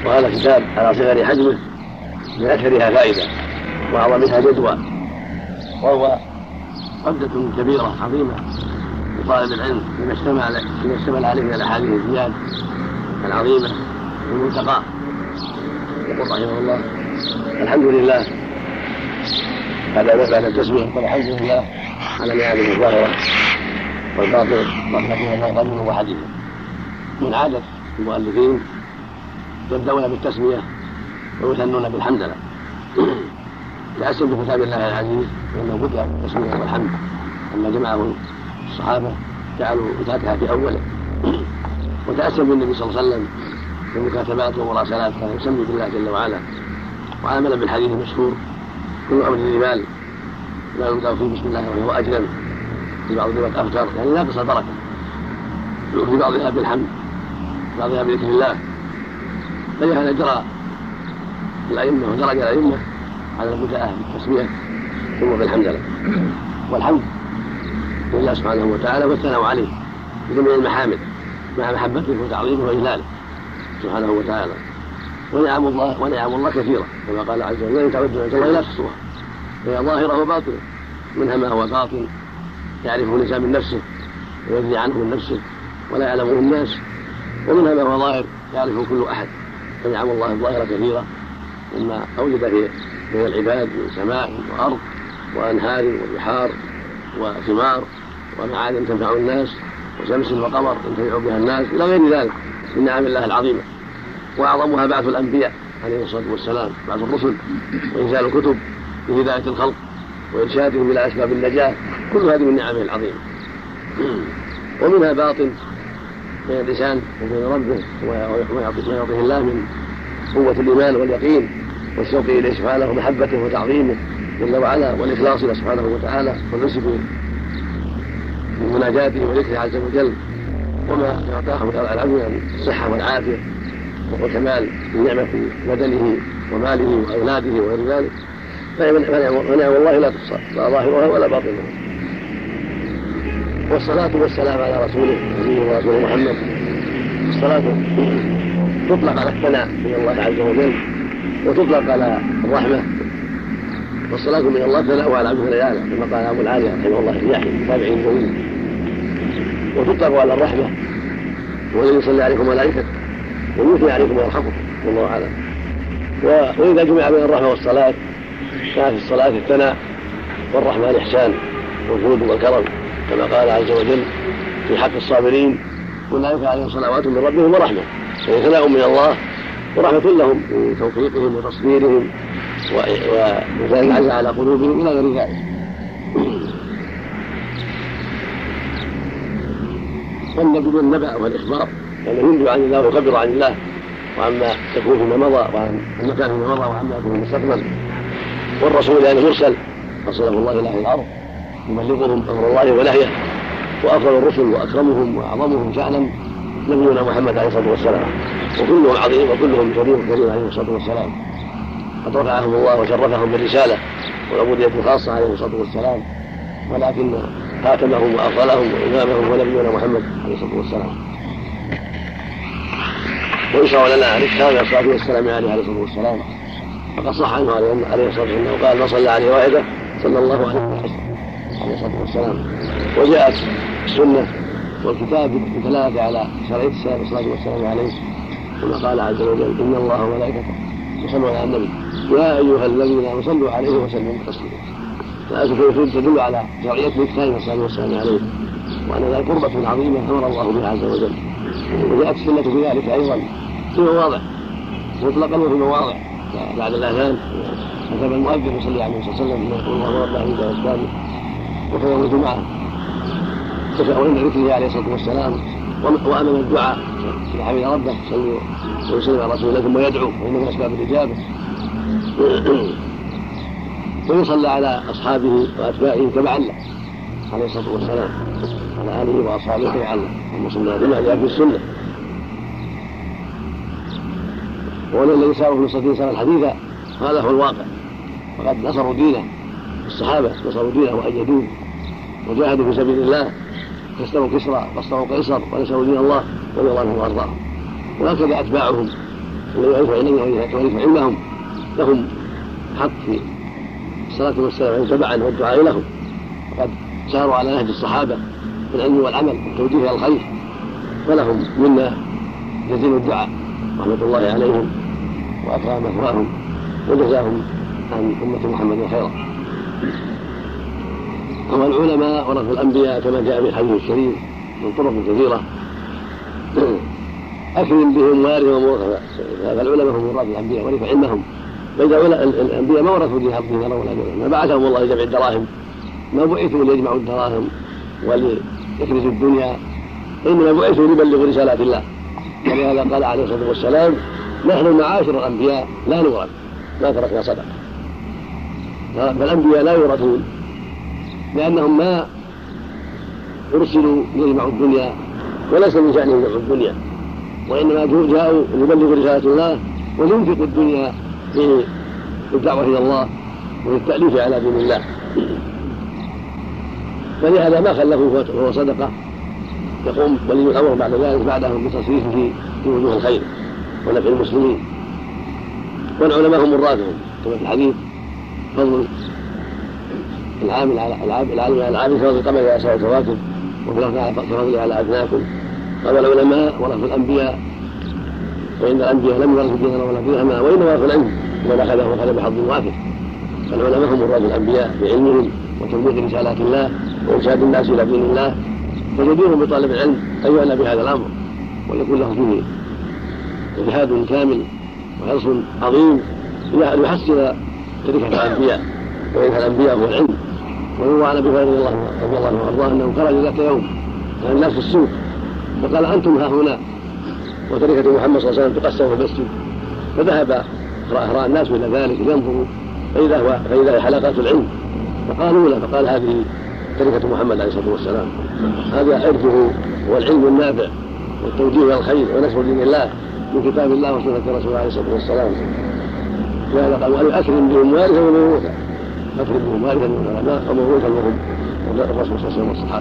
وهذا كتاب على صغر حجمه من أكثرها فائدة وأعظمها جدوى، وهو عدة كبيرة عظيمة لطالب العلم لما اشتمل عليه من الأحاديث الزياد العظيمة والمنتقى. يقول رحمه الله: الحمد لله بعد التسمية، والحمد لله على نعمه الظاهرة والباطنة رحمته الله قديما وحديثا. من عادة المؤلفين يبدأون بالتسمية ويثنون بالحمدلله، تأسم بكتاب الله العزيز لأنه بدأ بالتسمية والحمد لما جمعه الصحابة جعلوا الفاتحة في أوله، وتأسم بالنبي صلى الله عليه وسلم في مكاتباته ومراسلاته كان يسمي بالله جل وعلا، وعملا بالحديث المشهور: كل أمر ذي بال لا يبدأ فيه بسم الله وهو أجلل، في بعض الروايات أفجر، يعني ناقص البركة، في بعضها بالحمد، في بعضها بذكر الله. فلهذا جرى الأئمة ودرج الأئمة على البداء بالتسمية ثم بالحمد لله. والحمد لله سبحانه وتعالى والثناء عليه بجميع المحامد مع محبته وتعظيمه وإجلاله سبحانه وتعالى. ونعم الله كثيرة كما قال عز وجل: إن تعدوا نعمة الله لا تحصوها، فهي ظاهرة وباطنة، منها ما هو باطن يعرفه الإنسان من نفسه ويجزي عنه من نفسه ولا يعلمه الناس، ومنها ما هو ظاهر يعرفه كل أحد. فنعم الله الظاهرة كثيرة مما أوجد بين العباد من سماء وأرض وأنهار وبحار وثمار ومعادن تنفع الناس وشمس وقمر ينتفع بها الناس إلى غير ذلك من نعم الله العظيمة. وأعظمها بعث الأنبياء عليه الصلاة والسلام، بعث الرسل وإنزال الكتب لهداية الخلق وإرشادهم إلى أسباب النجاة، كل هذه من نعمه العظيمة. ومنها باطن بين اللسان وبين ربه ويعطيه الله من قوة الإيمان واليقين والشوق إليه سبحانه ومحبته وتعظيمه جل وعلا والإخلاص له سبحانه وتعالى والنسك من مناجاته وذكره عز وجل، وما أعطاه العبد من الصحة والعافية وكمال النعمة في بدنه وماله وأولاده وغير ذلك. فنعم الله لا تحصى لا ظاهرها ولا باطنها. والصلاة والسلام على رسوله نبيه ورسوله محمد. الصلاة تطلق على الثناء من الله عز وجل وتطلق على الرحمة، والصلاة من الله ثناء على عبده لياله كما قال أبو العالية رحمه الله في يحيى تابعين جميل. وتطلق على الرحمة والذي يصلي عليكم ملائكته ويثني عليكم ويرحمكم والله أعلم. وإذا جمع بين الرحمة والصلاة كان في الصلاة الثناء والرحمة الإحسان والجود والكرم كما قال عز وجل في حق الصابرين: أولئك عليهم صلوات من ربهم ورحمة. فهي ثناء من الله ورحمة لهم بتوفيقهم وتصبيرهم وإنزال العز على قلوبهم إلى غير ذلك. والنبي بالنبأ والإخبار يعني ينبئ عن الله ويخبر عن الله وعما تكون فيما مضى وعن المكان فيما مضى وعما يكون في المستقبل. والرسول يعني مرسل أرسله الله إلى أهل الأرض يبلغهم أمر الله ونهيه، وأفضل الرسل وأكرمهم وأعظمهم شأنا نبينا محمد عليه الصلاة والسلام، وكلهم عظيم وكلهم كريم عليه الصلاة والسلام. قد رفعهم الله وشرفهم بالرسالة والعبودية الخاصة عليه الصلاة والسلام، ولكن خاتمهم وأفضلهم وإمامهم ونبينا محمد عليه الصلاة والسلام. ويشرع لنا عليه الصلاة والسلام عليه الصلاة والسلام، فقد صح عنه عليه الصلاة والسلام وقال: ما صلى عليه واحدة صلى الله عليه الصلاة والسلام. وجاءت السنة والكتاب بالدلالة على شرعية الصلاة والسلام عليه، كما قال عز وجل: إن الله وملائكته يصلون على النبي يا أيها الذين آمنوا صلوا عليه وسلموا تسليما. فالآية الكريمة تدل على شرعية الإكثار من الصلاة والسلام عليه، وأن ذلك قربة عظيمة أمر الله بها عز وجل. وجاءت السنة في ذلك أيضا في مواضع مطلقا وفي مواضع بعد الأذان كتب المؤذن يصلي عليه الصلاة والسلام إنه يقول: الله رب عند أسبابه. وفي يوم الجمعة تشاء عند ذكره عليه الصلاة والسلام وأمن الدعاء إذا حمد ربه صلوا ويسلم على رسول الله ثم يدعو وإنه من أسباب الإجابة. ويصلى على أصحابه وأتباعه تبعا له عليه الصلاة والسلام، على آله وأصحابه تبعا له المصلى بما جاء في السنة. والذي ساروا في الصلاة الحديثة هذا هو الواقع، فقد نصروا دينه، الصحابة نصروا دينه وأيدوه وجاهدوا في سبيل الله، كسروا كسرى واصطروا قيصر ونصروا دين الله رضي الله عنهم وارضاهم. وهكذا أتباعهم ويعرف علمهم لهم حق في الصلاة والسلام تبعا والدعاء لهم، وقد ساروا على نهج الصحابة في العلم والعمل والتوجيه إلى الخير، فلهم منا جزيل الدعاء رحمة الله عليهم وأكرم مثواهم وجزاهم عن أمة محمد خيرا. هو العلماء ورثوا الأنبياء كما جاء في الحديث الشريف من طرق كثيرة، أكرم بهم وارث ومورث، فالعلماء هم ورث الأنبياء ورث علمهم، فإذا الأنبياء ما ورثوا دينار ولا درهم، ما بعثهم الله لجمع الدراهم، ما بعثوا ليجمعوا الدراهم وليكنزوا الدنيا، إنما بعثوا ليبلغوا رسالات الله. ولهذا قال عليه الصلاة والسلام: نحن معاشر الأنبياء لا نورث ما تركنا صدقة. فالأنبياء لا يورثون لأنهم ما أرسلوا ليجمعوا الدنيا، وليس من شأنهم جمع الدنيا، وإنما جاءوا ليبلغوا رسالة الله وينفقوا الدنيا في الدعوة إلى الله وفي التأليف على دين الله. فلهذا ما خلفوا فهو صدقة يقوم ولي الأمر بعد ذلك بعدهم بتصريفه في وجوه الخير ونفع المسلمين. والعلماء هم مرادهم كما في الحديث: فضل العامل على العامل كفضل القمر على سائر الكواكب، وفي لفظ كفضل على أدناكم. قال العلماء ورثوا الأنبياء، وإن الأنبياء لم يورثوا دينارا ولا درهما، وإنما ورثوا العلم ومن أخذه أخذ بحظ وافر. فالعلماء هم مراد الأنبياء بعلمهم وتبليغ رسالات الله وإرشاد الناس إلى دين الله، فجديرهم بطالب العلم أن يعنى بهذا الأمر ويكون له فيه اجتهاد كامل وحرص عظيم ليحصل تركة الأنبياء وإرث الأنبياء هو العلم. وهو عن أبي هريرة رضي الله عنه وأرضاه أنه خرج ذات يوم كان الناس في السوق فقال: أنتم ها هنا وتركة محمد صلى الله عليه وسلم تقسم في المسجد. فذهب أهراء الناس إلى ذلك لينظروا فإذا هي حلقات العلم، فقالوا له، فقال: هذه تركة محمد عليه الصلاة والسلام، هذا إرثه هو العلم النافع والتوجيه إلى الخير ونشر دين الله من كتاب الله وسنة رسوله عليه الصلاة والسلام. لهذا قال: وأكرم بهم وارثا وموروثا، أكرم بهم وارثا والعلماء وموروثا وهم الرسول صلى الله عليه وسلم والصحابة.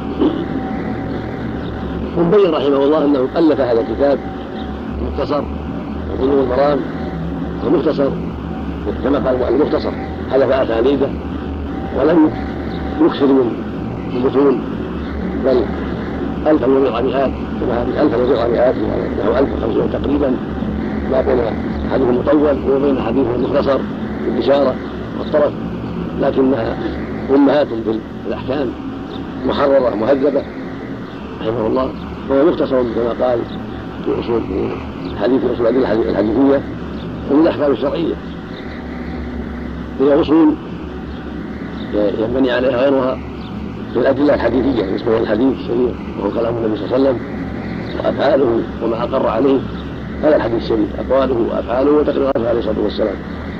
ثم بين رحمه الله أنه ألف هذا الكتاب مختصر وبلوغ المرام، ومختصر كما قال المختصر حذف أسانيده ولم يكثر من المتون، بل 1400 كما هذه 1400 نحو 1500 تقريبا، ما بين حديث مطول وبين حديث مختصر بالبشارة والطرف، لكنها أمهات في الأحكام محررة مهذبة رحمه الله. وهو مختصر كما قال في أصول الحديث أصول الأدلة الحديثية ومن الأحكام الشرعية، هي أصول ينبني عليها غيرها في الأدلة الحديثية بالنسبة للحديث الشريف، وهو كلام النبي صلى الله عليه وسلم وأفعاله وما أقر عليه هذا الحديث الشريف، أقواله وأفعاله وتقريراته عليه الصلاة والسلام.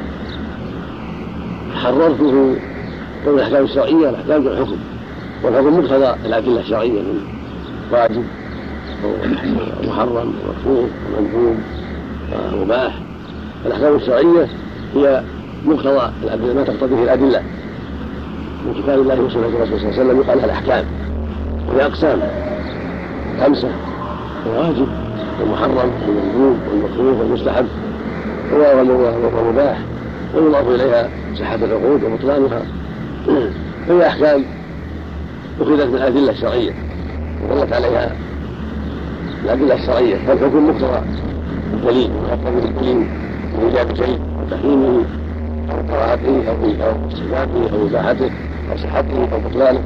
حررته من الأحكام الشرعية الأحكام الحكم، والحكم مقتضى الأدلة الشرعية من واجب ومحرم ومكروه ومندوب ومباح. الأحكام الشرعية هي مقتضى الأدلة ما تقتضيه الأدلة من كتاب الله وسنة رسوله صلى الله عليه وسلم، يقال لها الأحكام، وهي أقسام 5: الواجب والمحرم والمندوب والمكروه والمستحب والمباح، ويضاف إليها صحة العقود وبطلانها. فهي أحكام أخذت من الأدلة الشرعية وظلت عليها الأدلة الشرعية، فالحكم مقتضى الدليل ويقتضي الدليل من إيجاب شيء وتحريمه أو كراهته أو استحبابه أو إباحته أو صحته أو بطلانه.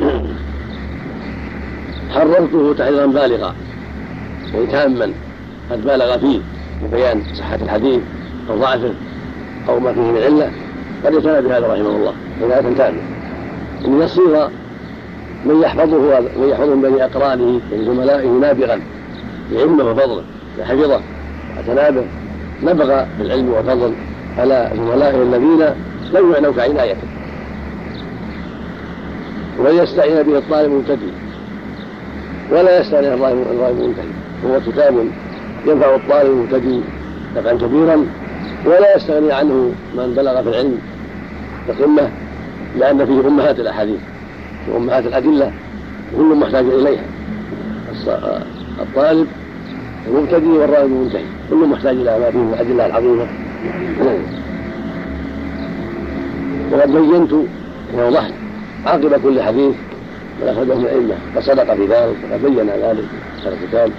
حررته تحريرا بالغا أي تاما قد بالغ فيه ببيان صحة الحديث أو ضعفه أو ما فيه من علة، قد يتنى بهذا رحمه الله عناية تامة أن يصير من يحفظه من بني أقرانه من زملائه نابغا بعلمه وفضله يحفظه ويتنابه، نبغى بالعلم والفضل على زملائه الذين لم يعنوا كعنايته، ويستعين به الطالب المبتدئ ولا يستعين الظالم المنتهي. هو كتاب ينفع الطالب المبتدئ نفعا كبيرا، ولا يستغني عنه من بلغ في العلم بقمة، لأن فيه أمهات الأحاديث وأمهات الأدلة كل محتاج إليها. الطالب المبتدئ والراوي المنتهي كل محتاج إلى ما فيه من الأدلة العظيمة. وقد بينت ووضحت عاقب كل حديث من أخرجه من الأئمة فصدق في ذلك وقد بين ذلك في الكتاب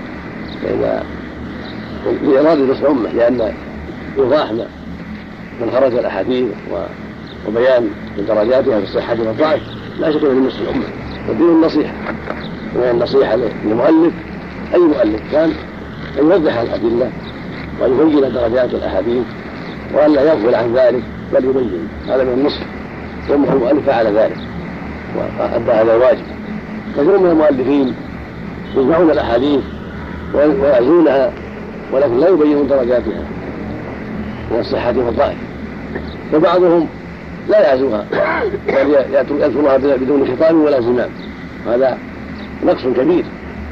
لإرادة نصر الأمة، لأن إيضاح من خرج الأحاديث وبيان درجاتها في الصحة والضعف لا شك من نصر الأمة، والدين النصيحة. ومن النصيحة للمؤلف أي مؤلف كان أن يوضح الأدلة وأن يبين درجات الأحاديث وأن لا يغفل عن ذلك بل يبين، هذا من النصح. ثم المؤلف فعل ذلك وأدى هذا الواجب. كثير من المؤلفين يجمعون الأحاديث ويعزونها ولكن لا يبينون درجاتها من الصحة والضعف، وبعضهم لا يعزوها بل يذكرها بدون خطاب ولا زمام، هذا نقص كبير.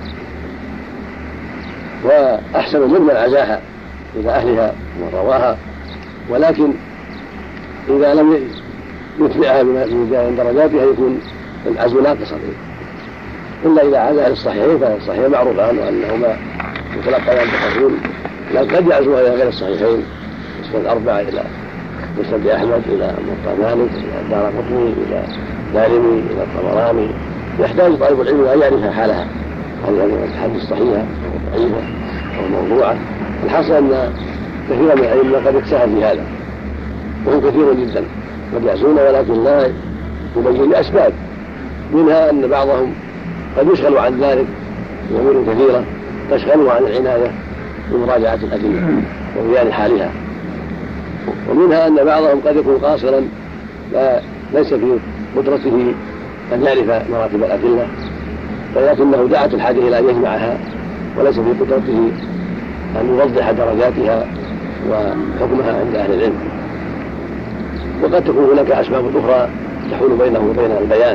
وأحسن ممن عزاها إلى أهلها ومن رواها، ولكن إذا لم يتبعها من درجاتها يكون العزو ناقصا، إلا إذا عزاها للصحيحين فالصحيح معروف عنه أنهما يتلقيان بالرسول، لكن قد يعزوها إلى غير الصحيحين مسند الأربعة إلى مسند أحمد إلى موطأ مالك إلى الدارقطني إلى دارمي إلى الطبراني. يحتاج طالب العلم أن يعرف حالها، هل هذه الأحاديث صحيحة أو ضعيفة أو موضوعة. الحاصل أن كثيرا من العلم قد يتساهل في هذا، وهم كثير جدا قد يعزون ولكن لا يبين لأسباب، منها أن بعضهم قد يشغل عن ذلك بأمور كثيرة تشغله عن العناية بمراجعة الأدلة وبيان حالها، ومنها أن بعضهم قد يكون قاصرا ليس في قدرته أن يعرف مراتب الأدلة، ولكنه دعت الحاجة إلى أن يجمعها وليس في قدرته أن يوضح درجاتها وحكمها عند أهل العلم. وقد تكون هناك أسباب أخرى تحول بينه وبين البيان.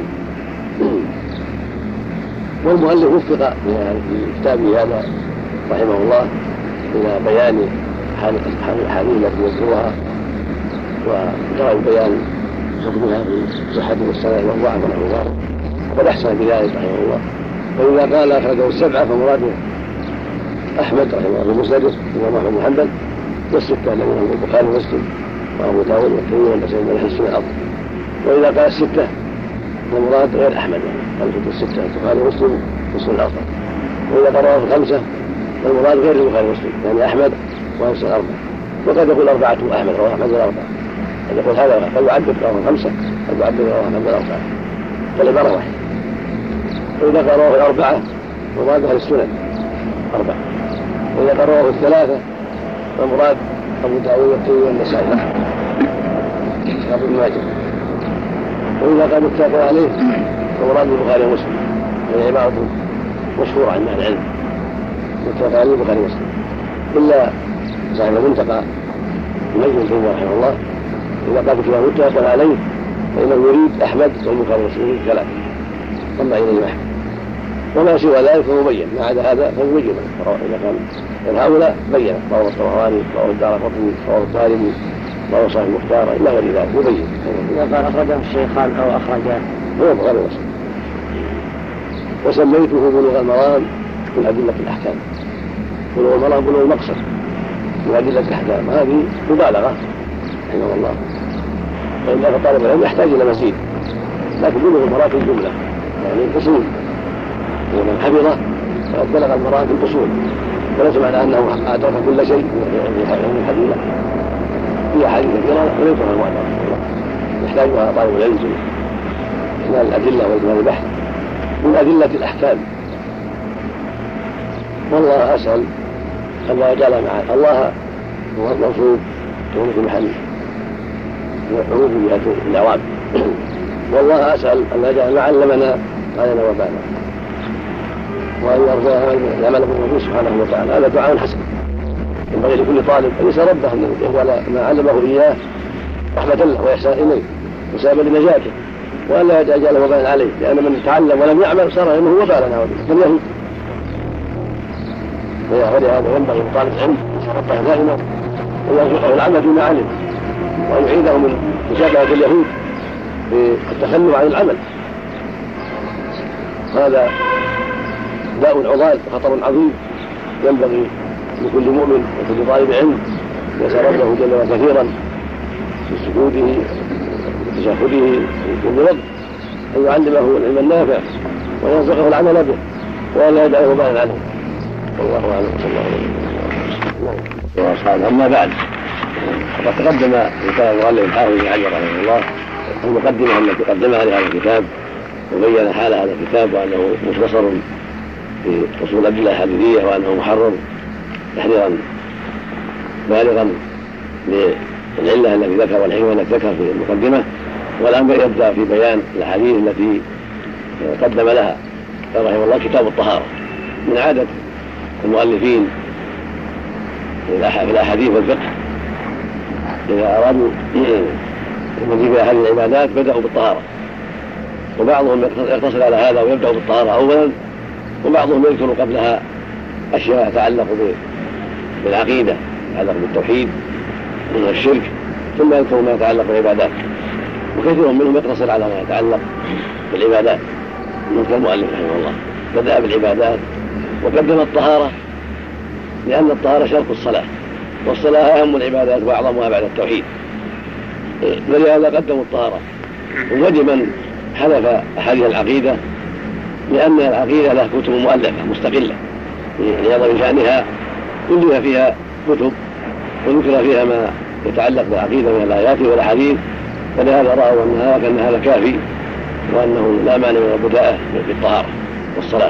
والمؤلف وفق في كتابه هذا رحمه الله إلى بيان حال الأحاديث التي يذكرها ودرج بيان حكمها في صحة والسنة والضعف ونحو ذلك، وقد أحسن بذلك رحمه الله. وإذا قال أخرجه السبعة فمراده أحمد رحمه الله في مسنده وأحمد بن حنبل والستة الذين هم البخاري ومسلم وأبو داود والترمذي والنسائي من حديث الأرض. وإذا قال الستة فالمراد غير أحمد، قال الستة البخاري ومسلم وسنن الأرض. وإذا قال الخمسة فالمراد غير البخاري ومسلم يعني أحمد وسنن الأرض. وقد يقول أربعة أحمد رواه أحمد والأربعة، قد يقول هذا قد يعدد رواه الخمسة قد يعدد رواه أحمد والأربعة، فالعبارة واحدة. وإذا قال رواه الأربعة فالمراد أهل السنن أربعة. وإذا قال رواه الثلاثة فالمراد أبو داود والترمذي والنسائي وابن ماجه. وإذا قال متفق عليه فالمراد البخاري ومسلم، وهي عبارة مشهورة عند أهل العلم متفق عليه البخاري ومسلم، إلا صاحب المنتقى المجد بن رحمه الله إذا قال كتاب متفق عليه فإنه يريد أحمد والبخاري ومسلم ثلاثة أما إليه أحمد، وما سوى ذلك فهو مبين، ما عدا هذا فهو مبين. إذا كان هؤلاء بين رواه الطبراني رواه الدارقطني رواه الدارمي رواه صاحب المختار إلا غير ذلك مبين. إذا قال أخرجه الشيخان أو أخرجه هو البخاري ومسلم. وسميته بلوغ المرام من أدلة الأحكام. بلوغ المرام بلوغ المقصد من أدلة الأحكام، هذه مبالغة رحمه الله، وإلا فطالب العلم يحتاج إلى مزيد، لكن بلوغ المرام في الجملة يعني الأصول، ومن حفظه فقد بلغ المرام في الأصول، وليس معنى أنه أدرك كل شيء من الحديثة. هي حديث كثيرة وليسها المعتبر يحتاجها طالب العلم في إجمال الأدلة وإجمال البحث من أدلة الأحكام. والله أسأل أن لا يجعل مع الله هو الموصوف يكون في محل عروض جهة الأعوام. والله أسأل أن لا يجعل ما علمنا علينا وبانا، وأن يرضى العمل بالرسول سبحانه وتعالى. هذا دعاء حسن ينبغي لكل طالب أن يسأل ربه أن يهوى ما علمه إياه رحمة له وإحسان إليه وسبب لنجاته، وأن لا يجعل وبالا عليه، لأن من تعلم ولم يعمل صار إنه وبالا عليه فليهود. ولهذا ينبغي لطالب العلم يسأل ربه دائما ويرزقه العمل بما علم، وأن يعيده من مشابهة اليهود بالتخلف عن العمل. هذا داء عضال وخطر عظيم ينبغي لكل مؤمن وكل طالب علم يسأل ربه جل وعلا كثيرا في سجوده وتشهده في كل وقت أن يعلمه العلم النافع ويرزقه العمل به ولا يدعه بالا عنه. والله أعلم صلى الله عليه وسلم. أما بعد فقد تقدم في كتاب المؤلف الحافظ بن حجر رحمه الله المقدمة التي قدمها لهذا الكتاب وبين حال هذا الكتاب وأنه مختصر في أصول الأدلة الحديثية وأنه محرر تحريرا بالغا للعلة التي ذكر والحكمة التي ذكر في المقدمة. والآن يبدأ في بيان الأحاديث التي قدم لها رحمه الله كتاب الطهارة. من عادة المؤلفين في الأحاديث والفقه إذا أرادوا المزيد في أحد العبادات بدأوا بالطهارة، وبعضهم يقتصر على هذا ويبدأ بالطهارة أولا، وبعضهم يذكر قبلها أشياء تتعلق بالعقيدة يتعلق بالتوحيد من الشرك، ثم يذكر ما يتعلق بالعبادات. وكثير منهم يقتصر على ما يتعلق بالعبادات مثل المؤلف رحمه الله بدأ بالعبادات وقدم الطهارة لأن الطهارة شرط الصلاة، والصلاة أهم العبادات وأعظمها بعد التوحيد، ولهذا قدموا الطهارة. وجبا حذف أحاديث العقيدة لأن العقيدة لها كتب مؤلفة مستقلة لعظم شأنها كلها فيها كتب وذكر فيها ما يتعلق بالعقيدة من الآيات والأحاديث، فلهذا رأوا أن هذا كافي وأنه لا مانع من البداءة بالطهارة والصلاة.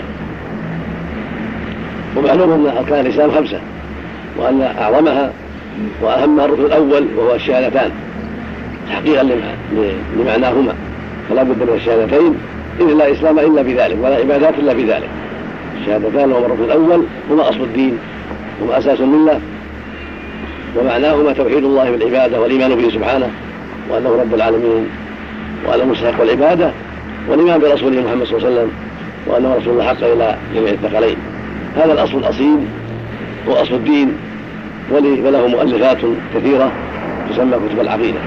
ومعلوم أن أركان الإسلام 5 وأن أعظمها وأهمها الركن الأول وهو الشهادتان تحقيقا لمعناهما، فلا بد من الشهادتين إذ لا إسلام إلا بذلك ولا عبادات إلا بذلك. الشهادتان هما الركن الأول هما أصل الدين هما أساس الملة، ومعناهما توحيد الله بالعبادة والإيمان به سبحانه وأنه رب العالمين وأنه مستحق العبادة، والإيمان برسوله محمد صلى الله عليه وسلم وأنه رسول الله حق إلى جميع الثقلين. هذا الأصل الأصيل هو أصل الدين، وله مؤلفات كثيرة تسمى كتب العقيدة.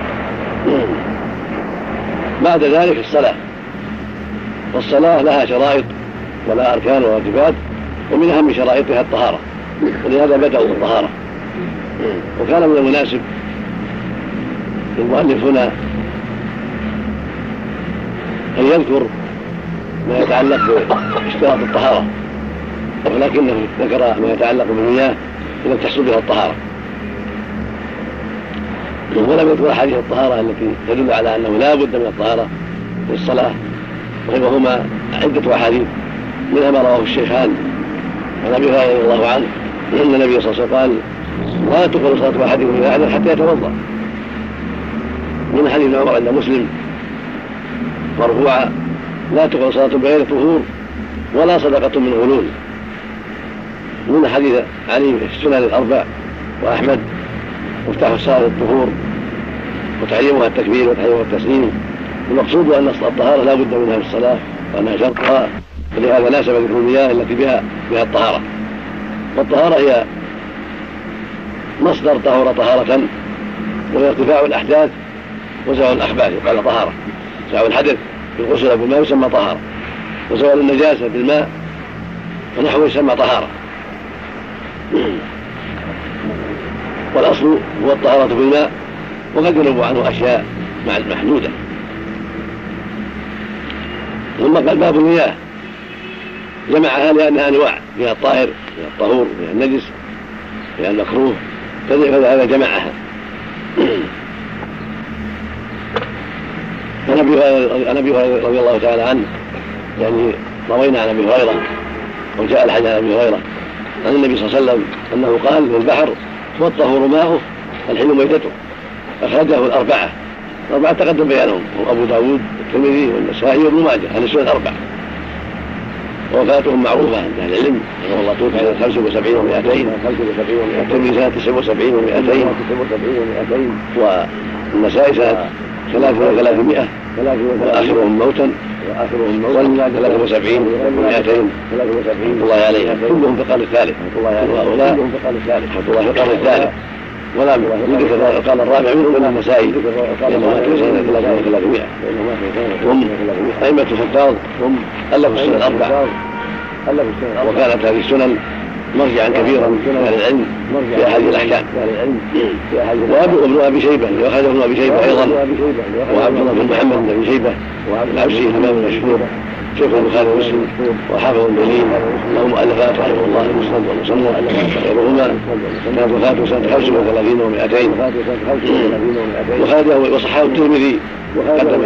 بعد ذلك الصلاة، والصلاة لها شرائط ولا أركان وواجبات، ومن أهم شرائطها الطهارة، ولهذا بدأوا بالطهارة. وكان من المناسب المؤلف هنا أن يذكر ما يتعلق باشتراط الطهارة، ولكنه ذكر ما يتعلق بالمياه التي تحصل بها الطهارة، ولم يذكر أحاديث الطهارة التي تدل على أنه لا بد من الطهارة في الصلاة، وهما عدة أحاديث منها ما رواه الشيخان عن أبي هريرة رضي الله عنه أن النبي صلى الله عليه وسلم قال لا تقبل صلاة أحدكم إذا أحدث حتى يتوضأ. من حديث عمر عند مسلم مرفوعا لا تقبل صلاة بغير طهور ولا صدقة من غلول. من حديث علي في السنن الأربع وأحمد مفتاح الصلاة الطهور وتحريمها التكبير وتحريمها التسليم. المقصود أن الطهارة لا بد منها في الصلاة وأنها شرطها، ولهذا ناسب ذكر المياه التي بها الطهارة. والطهارة هي مصدر طهر طهارة، وهي ارتفاع الأحداث وزوال الأخبار يقال طهارة. زوال الحدث بالغسل بالماء يسمى طهارة، وزوال النجاسة بالماء ونحوه يسمى طهارة. والأصل هو الطهارة بالماء، وقد ينوب عنه أشياء مع المحدودة. ثم قال باب المياه جمعها لأنها أنواع، فيها الطاهر فيها الطهور فيها النجس فيها المكروه، فهذا جمعها. عن أبي هريرة رضي الله تعالى عنه، يعني روينا عن أبي هريرة وجاء الحديث عن أبي هريرة عن النبي صلى الله عليه وسلم أنه قال للبحر والطهور ماؤه الحل ميتته. أخرجه الأربعة تقدم بيانهم، أبو داود والترمذي والنسائي وابن ماجه عن السنن الأربعة. وفاتهم معروفة عند أهل العلم، رحمه الله توفي سنة 75 و200، والترمذي سنة 79 و200، والنسائي سنة 300 وآخرهم موتا والمجاهد 73 و200 الله عليها، كلهم في القرن الثالث، وهؤلاء رحمة الله في القرن الثالث، ولا يذكر قال الرابع منهم من النسائي لأنه مات في سنة 300. هم أئمة الحفاظ، هم ألفوا السنن الأربع، وكانت هذه السنن مرجعا كبيرا من العلم في هذه الأحكام. وابن أبي شيبة وأخرجه ابن أبي شيبة أيضا، وعبد الله بن محمد بن أبي شيبة العبسي الإمام المشهور شيخ البخاري ومسلم وحافظ جليل له مؤلفات رحمه الله المسند والمصنف غيرهما. كانت وفاته سنة 35 و200 وخرجه وصححه الترمذي قدم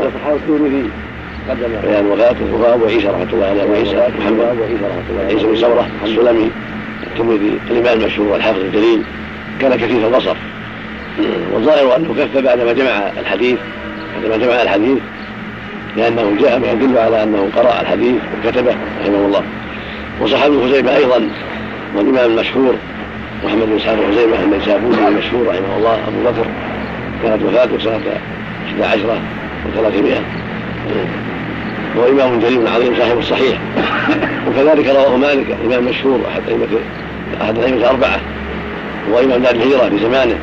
بيان وفاته وأبو عيسى رحمه الله عليه أبو عيسى محمد عيسى بن ثورة السلمي الترمذي الإمام المشهور والحافظ الجليل كان كثير البصر. والظاهر أنه كف بعدما جمع الحديث لأنه جاء ما يدل على أنه قرأ الحديث وكتبه رحمه الله. وصحابه ابن خزيمة أيضا والإمام المشهور محمد بن إسحاق بن خزيمة النيسابوري المشهور رحمه الله أبو بكر كانت وفاته سنة 11 و300 وهو إمام جليل عظيم صاحب الصحيح. وكذلك رواه مالك الإمام المشهور أحد الأئمة الأربعة وإمام دار الهجرة في زمانه،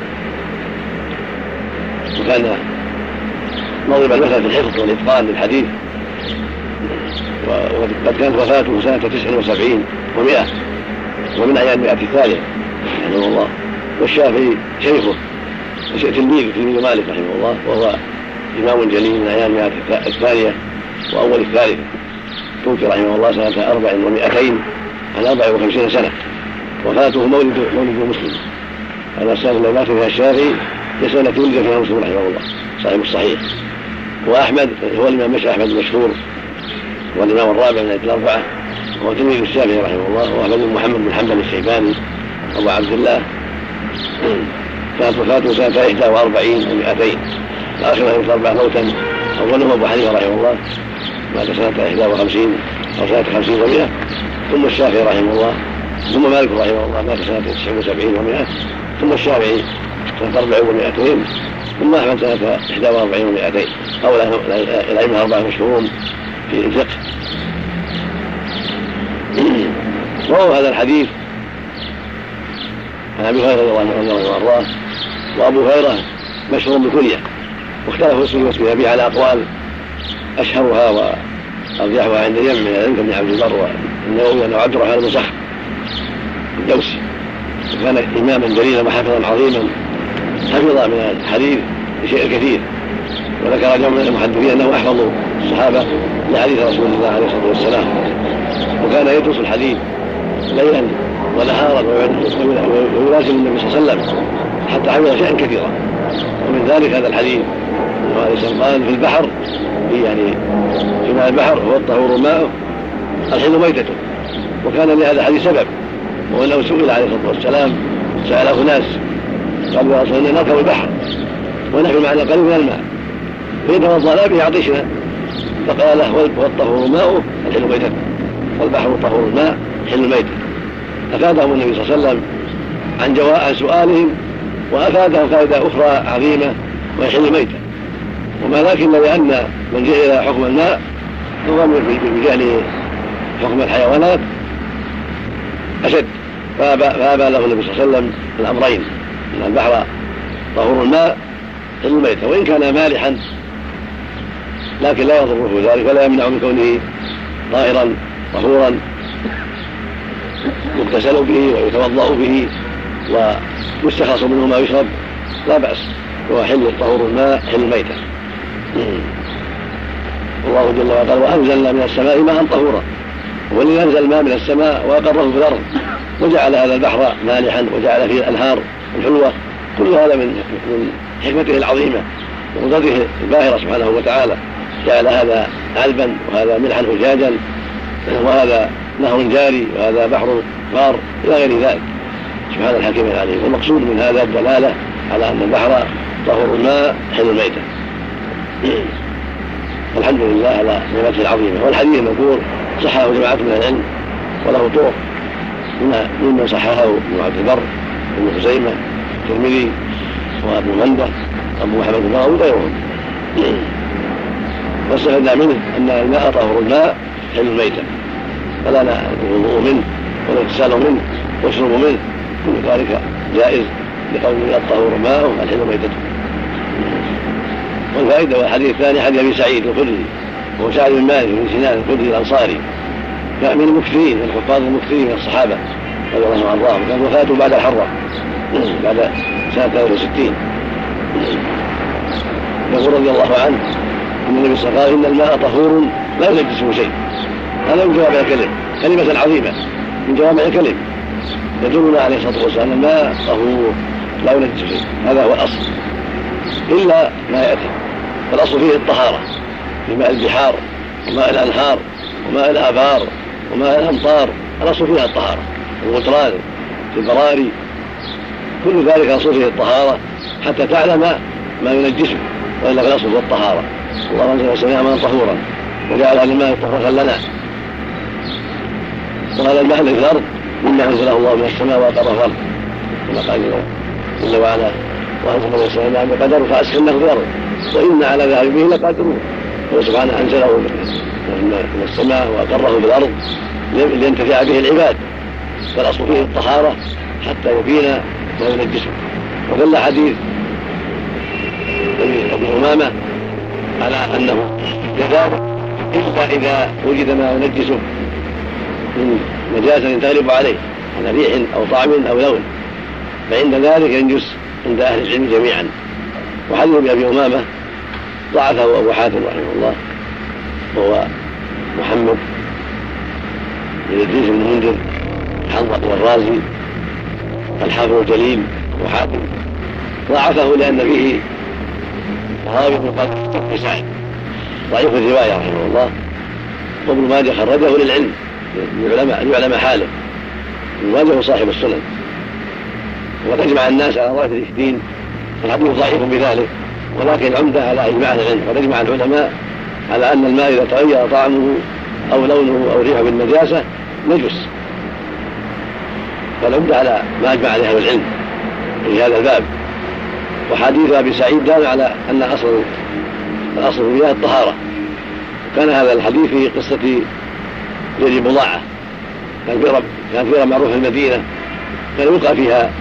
وكان مضرب المثل في الحفظ والإتقان للحديث. وقد كانت وفاته سنة 79 و100 ومن أيام المئة الثانية رحمه الله. والشافعي شيخه تلميذ مالك رحمه الله، وهو إمام جليل من أيام المئة الثانية وأول الثالثة. توفي رحمه الله سنة 400 عن 54 سنة. وفاته مولد مسلم. هذا السنة التي مات فيها الشافعي هي السنة التي ولد فيها مسلم رحمه الله صاحب الصحيح. وأحمد هو الإمام أحمد المشهور والإمام الرابع من الأربعة وهو تلميذ الشافعي رحمه الله. وأحمد بن محمد بن حنبل الشيباني أبو عبد الله كانت وفاته سنة 41 و200. آخر هذه الأربعة موتا أولهم أبو حنيفة رحمه الله مات سنة 51 أو سنة 50 و100، ثم الشافعي رحمه الله، ثم مالك رحمه الله مات سنة 79 و100، ثم الشافعي سنة 40 و200، ثم أحمد سنة 41 و200. هؤلاء الأئمة الأربعة مشهورون في الفقه. وهو هذا الحديث عن أبي هريرة رضي الله عنه وأرضاه. وأبو هريرة مشهور بكنية، واختلفوا اسمه واسم أبيه على أقوال أشهرها وأرجحها عند اليمن من العلم بن عبد البر والنووي أنه عبد الرحمن بن صخر الدوسي، وكان إماما جليلا وحافظا عظيما حفظ من الحديث بشيء كثير. وذكر جمع من المحدثين أنه أحفظ الصحابة لحديث رسول الله عليه الصلاة والسلام، وكان يدرس الحديث ليلا ونهارا ويلازم النبي صلى الله عليه وسلم حتى حفظ شيئا كثيرا. ومن ذلك هذا الحديث أنه عليه الصلاة والسلام قال في البحر يعني في ماء البحر هو الطهور ماءه الحل ميتته. وكان لهذا الحديث سبب، وأنه سئل عليه الصلاة والسلام سأله ناس قالوا يا رسول الله نركب البحر ونحن معنا قليل من الماء فيتوضأ به عطشنا، فقال له والطهور ماءه الحل ميتته والبحر طهور الماء حل ميته. أفادهم النبي صلى الله عليه وسلم عن سؤالهم، وأفادهم فائدة أخرى عظيمة ويحل ميته. وما لكن لأن من جهل حكم الماء نظام بجهل حكم الحيوانات أشد، فأبى له النبي صلى الله عليه وسلم الأمرين، أن البحر طهور الماء حل ميته وإن كان مالحا، لكن لا يضره ذلك ولا يمنع من كونه طاهرا طهورا يغتسل به ويتوضأ به ويستخلص منه ما يشرب لا بأس، هو حل طهور الماء حل ميته. الله جل وعلا قال وأنزلنا من السماء ماء طهورا، والذي أنزل الماء من السماء وأقره في الأرض وجعل هذا البحر مالحا وجعل فيه الأنهار الحلوة، كل هذا من حكمته العظيمة وقدرته الباهرة سبحانه وتعالى. جعل هذا علبا وهذا ملحا أجاجا وهذا نهر جاري وهذا بحر غار إلى غير ذلك سبحان الحكيم العليم. والمقصود من هذا الدلالة على أن البحر طهور الماء حل الميتة. الحمد لله على نعمته العظيمة. والحديث المذكور صححه جماعة من العلم وله طرق، ممن صححه ابن عبد البر ابن خزيمة الترمذي وابن منده أبو محمد النووي وغيرهم. واستفدنا منه أن الماء طهور الماء حل الميتة، فلا الوضوء منه والاغتسال منه والشرب منه كل ذلك جائز لقوله الطهور ماء الحل ميتته. والفائدة والحديث الثاني حديث أبي سعيد الخدري وهو سعد بن مالك بن سنان الخدري الأنصاري من المكثرين من الحفاظ المكثرين من الصحابة رضي الله عنه وارضاه، كان وفاته بعد الحرة بعد سنة 63. يقول رضي الله عنه ان النبي صلى الله عليه وسلم قال ان الماء طهور لا ينجسه شيء. هذا من جوامع الكلم، كلمة عظيمة من جوامع الكلم يدلنا عليه الصلاة والسلام الماء طهور لا ينجسه شيء. هذا هو الأصل إلا ما يأتي، فالأصل فيه الطهارة في ماء البحار وماء الأنهار وماء الآبار وماء الأمطار، الأصل فيها الطهارة. الغطران في البراري كل ذلك الأصل فيه الطهارة حتى تعلم ما ينجسه، وإلا فالأصل هو الطهارة. الله أنزل السماء ماء طهورا وجعل الماء طهورا لنا، وهذا الماء الذي في الأرض مما أنزله الله من السماء وأقره في الأرض، كما قال جل وعلا وأنزل من السماء ماء بقدر فأسكنه في الأرض وإنا على ذلك به لقادرون. هو سبحانه أنزله من السماء وأقره في الأرض لينتفع به العباد، فالأصل فيه الطهارة حتى يبين ما ينجسه. ودل حديث أبي أمامة على أنه كذلك إلا إذا وجد ما ينجسه من نجاسة تغلب عليه على ريح أو طعم أو لون، فعند ذلك ينجس عند أهل العلم جميعا. وحديث أبي أمامة ضعفه أبو حاتم رحمه الله، وهو محمد بن إدريس بن المنذر الحنظلي والرازي الحافظ الجليل وحاتم، ضعفه لأن فيه راوي قد سعيد ضعيف الرواية رحمه الله. وابن ماجه خرجه للعلم ليعلم حاله، ابن ماجه هو صاحب السنن، وقد أجمع الناس على ضعف الإثنين، الحديث ضعيف بذلك، ولكن العمدة على إجماع العلم. قد أجمع العلماء على أن الماء إذا تغير طعمه أو لونه أو ريحه بالنجاسة نجس، فالعمدة على ما أجمع عليه العلم في هذا الباب. وحديث أبي سعيد دال على أن الأصل في المياه الطهارة. كان هذا الحديث في قصة بئر بضاعة، كان فيها معروف في المدينة، كان يوقع فيها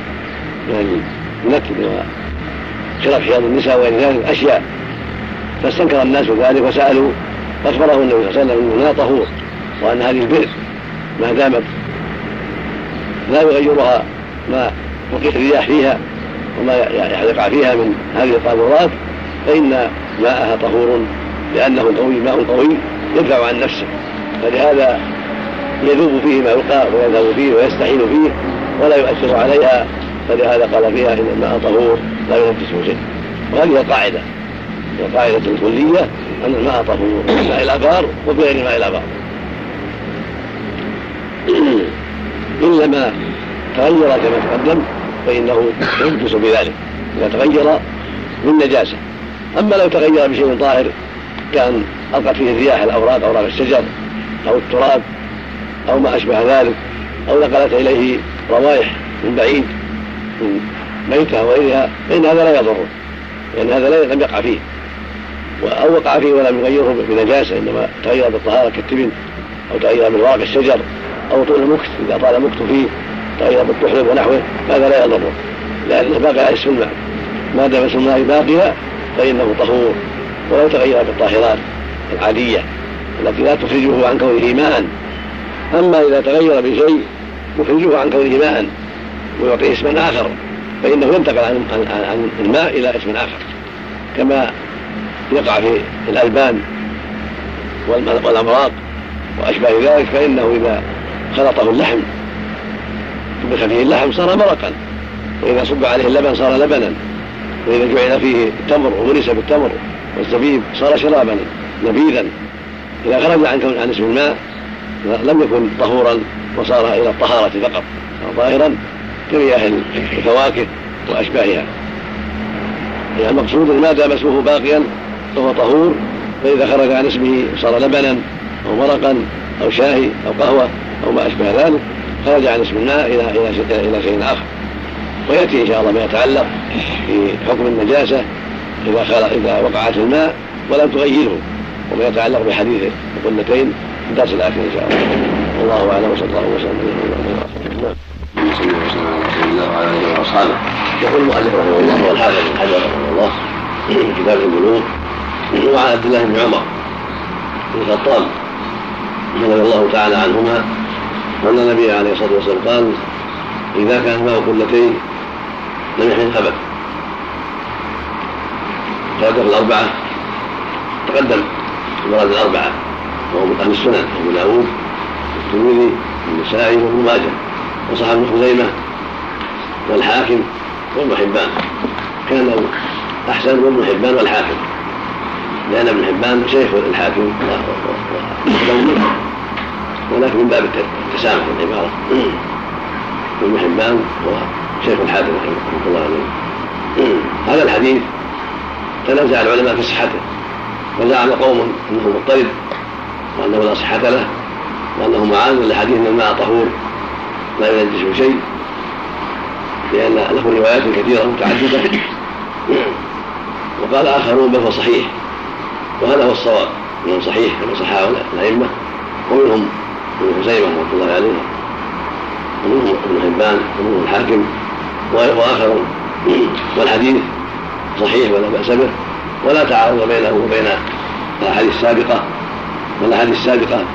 النكد وشرب حياض النساء وغير ذلك أشياء، فاستنكر الناس ذلك وسألوا، فأخبره النبي صلى الله عليه وسلم أنها طهور، وأن هذه البئر ما دامت لا يغيرها ما وقيت الرياح فيها وما يقع فيها من هذه القاذورات، فإن ماءها طهور لأنه قوي، ماء قوي يدفع عن نفسه، فلهذا يذوب فيه ما يلقى ويذهب فيه ويستحيل فيه ولا يؤثر عليها، فلهذا قال فيها إن الماء طهور لا ينجسه شيء. وهذه القاعدة الكلية أن الماء طهور ماء الآبار وبغير ماء الآبار، إلا ما تغير كما تقدم فإنه ينجس بذلك إذا تغير من نجاسة. أما لو تغير بشيء طاهر كان ألقت فيه الرياح الأوراق، أوراق الشجر أو التراب أو ما أشبه ذلك، أو نقلت إليه روائح من بعيد من ميتة وغيرها، فإن هذا لا يضره، لأن هذا لم يقع فيه، أو وقع فيه ولم يغيره بنجاسة، إنما تغير بالطهارة كالتبن أو تغير من ورق الشجر أو طول المكث إذا طال المكث فيه تغير بالطحلب ونحوه، هذا لا يضره لأنه باقي على اسم الماء، ما دام اسم الماء باقيا فإنه طهور ولو تغير بالطاهرات العادية التي لا تخرجه عن كونه ماء. أما إذا تغير بشيء يخرجه عن كونه ماء ويعطيه اسما آخر فإنه ينتقل عن الماء إلى اسم آخر، كما يقع في الألبان والأمراق وأشباه ذلك، فإنه إذا خلطه اللحم طبخ فيه اللحم صار مرقا، وإذا صب عليه اللبن صار لبنا، وإذا جعل فيه التمر وغرس بالتمر والزبيب صار شرابا نبيذا. إذا خرج عن اسم الماء لم يكن طهورا وصار إلى الطهارة فقط، ظاهرا كمياه الفواكه وأشباهها. يعني المقصود ما دام اسمه باقيا فهو طهور، فإذا خرج عن اسمه صار لبنا أو مرقا أو شاي أو قهوة أو ما أشبه ذلك خرج عن اسم الماء إلى شيء آخر. ويأتي إن شاء الله ما يتعلق في حكم النجاسة إذا وقعت الماء ولم تغيره، وما يتعلق بحديث القلتين في الدرس الآخر إن شاء الله. والله أعلم، وصلى الله وسلم على نبينا وأصحابه. يقول المؤلف رحمه الله والحافظ بن حجر رحمه الله في كتاب البلوغ وعن عبد الله بن عمر بن الخطاب رضي الله تعالى عنهما وأن النبي عليه الصلاة والسلام قال إذا كان ماء قلتين لم يحمل خبث. خرجه الأربعة تقدم المراد الأربعة وهو من أهل السنن أبو داود والترمذي والنسائي وابن ماجه وصححه ابن خزيمة والحاكم وابن حبان. كان له أحسن وابن حبان والحاكم، لأن ابن حبان شيخ الحاكم ولكن من باب التسامح العبارة. ابن حبان هو شيخ الحاكم رحمه الله عليه. هذا الحديث تنازع العلماء في صحته، وزعم قوم انه مضطرب وانه لا صحة له وانه معارض لحديث ان الماء طهور لا ينجسه شيء، لان له روايات كثيرة متعددة. وقال آخرون بل هو صحيح، وهذا هو الصواب، انه صحيح كما صححه الأئمة، ومنهم ابن خزيمة رحمه الله عليه ومنهم ابن حبان ومنهم الحاكم وآخرون. والحديث صحيح ولا بأس به، ولا تعارض بينه وبين الأحاديث السابقة، والأحاديث السابقة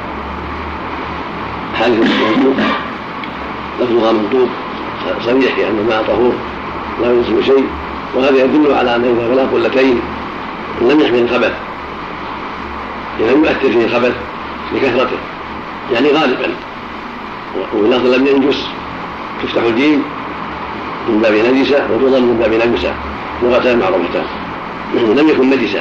حديث منطوق لفظها منطوق صريح لأن الماء طهور لا ينزل شيء، وهذا يدل على أن إذا بلغ قلتين لم يحمل الخبث، لم يؤثر فيه الخبث لكثرته، يعني غالبا. ولفظ لم ينجس تفتح الجيم من باب نجسة وتضم من باب نجسة، لغتان معروفتان، لم يكن نجسا.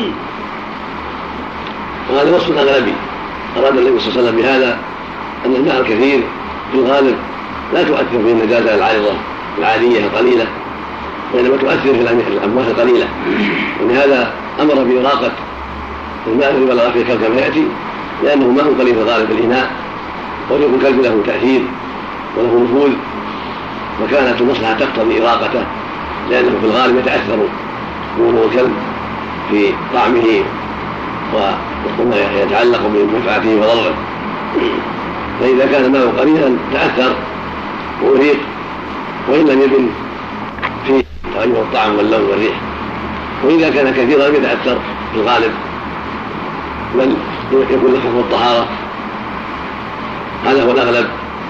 وهذا وصف أغلبي. أراد النبي صلى الله عليه وسلم بهذا أن الماء الكثير في الغالب لا تؤثر في النجاسة العارضة العادية القليلة، وإنما تؤثر في الأموات القليلة، ولهذا أمر بإراقة الماء الذي بلغ فيه الكلب كما يأتي، لأنه ماء قليل في الغالب في الإناء، وريق الكلب له تأثير وله نفوذ، وكانت المصلحة تقتضي إراقته، لأنه في الغالب يتأثر بولوغ الكلب في طعمه وما يتعلق بمنفعته وضرره. فإذا كان الماء قليلا تأثر وأريق، وإن لم يبن فيه تغير الطعم واللون والريح. وإذا كان كثيرا يتأثر في الغالب، بل يكون له حكم الطهارة، هذا هو الأغلب.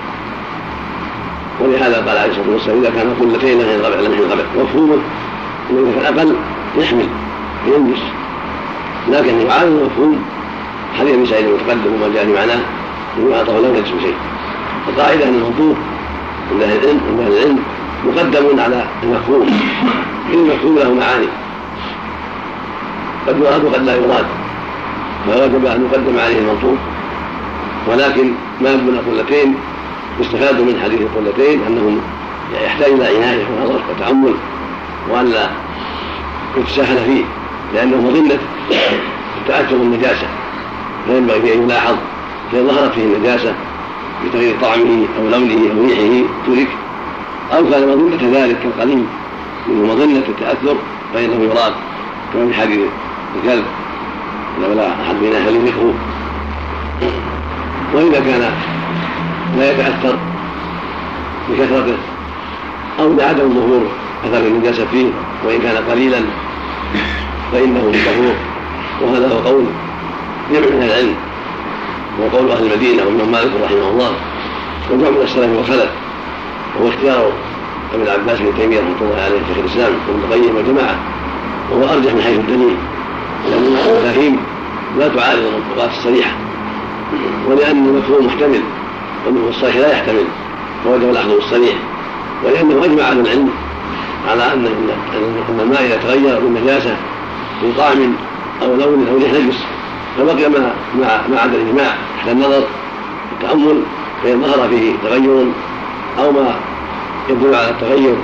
ولهذا قال عليه الصلاة والسلام إذا كان قلتين لم يحمل الخبث، مفهومه أنه إذا كان أقل يحمل ينجس، لكن يعارض مفهوم حديث ابن سعيد المتقدم وما جاء بمعناه إنه أعطاه لا ينجس شيء. القاعدة أن المنطوق عند أهل العلم مقدم على المفهوم، إن المفهوم له معاني قد يراد وقد لا يراد، فوجب أن يقدم عليه المنطوق. ولكن ما بين قلتين يستفاد من حديث القلتين أنهم يحتاج إلى عناية ونظر وتأمل، وأن لا يتساهل فيه، لأنه مظنة تأثر النجاسة، فينبغي أن يلاحظ فإن ظهرت فيه النجاسة بتغيير طعمه أو لونه أو ريحه ترك، أو كان مظنة ذلك كالقليل منه مظنة التأثر فإنه يراد، كما في حديث الكلب إذا بلغ أحد بنا فليذكره. وإذا كان لا يتأثر بكثرته أو لعدم ظهور أثر النجاسة فيه وإن كان قليلا فإنه طهور. وهذا هو قول جمع من العلم، وقول أهل المدينة وابن مالك رحمه الله وجمع من السلف والخلف، وهو اختيار ابن العباس بن تيمية رحمه الله عليه شيخ الإسلام وابن القيم والجماعة، وهو أرجح من حيث الدليل، لأن المفاهيم لا تعارض المنطوقات الصريحة، ولأن المفهوم محتمل والمفهوم الصريح لا يحتمل، فوجب الأخذ بالصريح. ولأنه أجمع أهل العلم على أن الماء إذا تغير بالنجاسة في طعم أو لون أو ريح نجس فبقي ما عدا الإجماع تحت النظر والتأمل، فإن ظهر فيه تغير أو ما يدل على التغير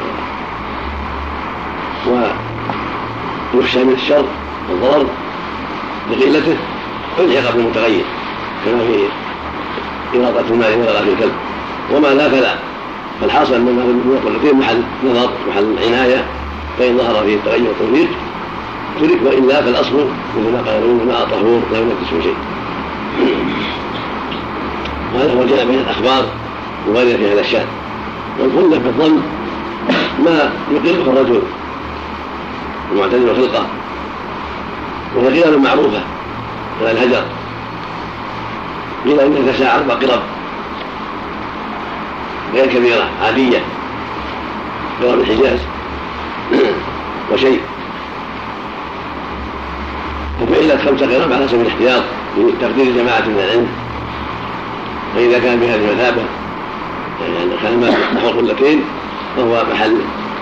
ويخشى من الشر والضرر بقلته فالحق بالمتغير، كما في إراقة الماء ولغة الكلب. وما لا فلا، فالحاصل أن القلتين محل نظر محل عناية، فإن ظهر فيه التغير تغيير ترك، وإلا فالأصل مثل ما قال الماء طهور لا ينجسه شيء. وهذا هو الجمع بين الأخبار وغيرها في هذا الشأن. والخلة في الظن ما يقره الرجل المعتدل الخلقة، وهي قلال معروفة على الهجر، قيل إنها تسع 4 قرب غير كبيرة عادية غير الحجاز وشيء، وفعلت 5 غرام على سبيل الاحتياط بتقدير جماعة من العلم. فإذا كان بهذه المثابة يعني كان الماء نحو قلتين فهو محل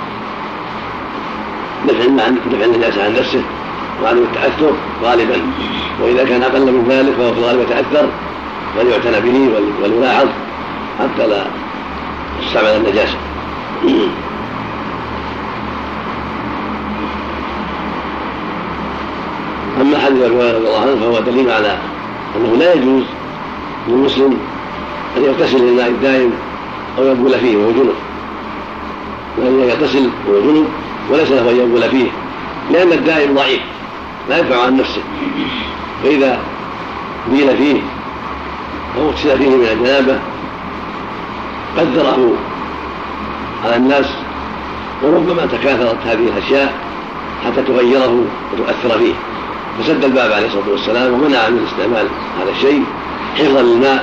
دفع النجاسة عن نفسه وعدم التأثر غالبا، وإذا كان أقل من ذلك فهو في الغالب يتأثر وليعتنى به وليلاحظ حتى لا يستعمل النجاسة. أما حديث أبي هريرة رضي الله عنه فهو دليل على أنه لا يجوز للمسلم أن يغتسل للماء الدائم أو يبول فيه وهو جنب، وأن يغتسل وهو جنب وليس له أن يبول فيه، لأن الدائم ضعيف لا يدفع عن نفسه، فإذا بيل فيه أو اغتسل فيه من الجنابة قدره على الناس، وربما تكاثرت هذه الأشياء حتى تغيره وتؤثر فيه، فسد الباب عليه الصلاة والسلام ومنع من استعمال هذا الشيء حفظا للماء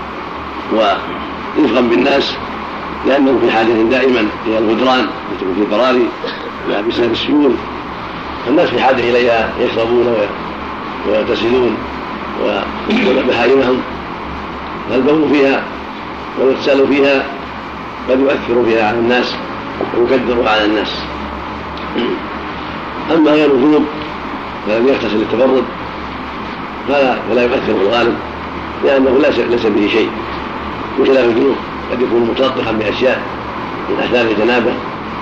ورفقا بالناس، لأنه في حاجة دائما إلى الغدران التي في البراري بسبب السيول، الناس في حاجة إليها يشربون ويغتسلون ويأكلون بهائمهم، فالبول فيها والاغتسال فيها قد يؤثر فيها على الناس ويكدرها على الناس. أما غير الجنوب فلم يغتسل للتبرد فلا يؤثر في الغالب، لأنه ليس به شيء، بخلاف الجنوب قد يكون متلطخا بأشياء من أثار الجنابة.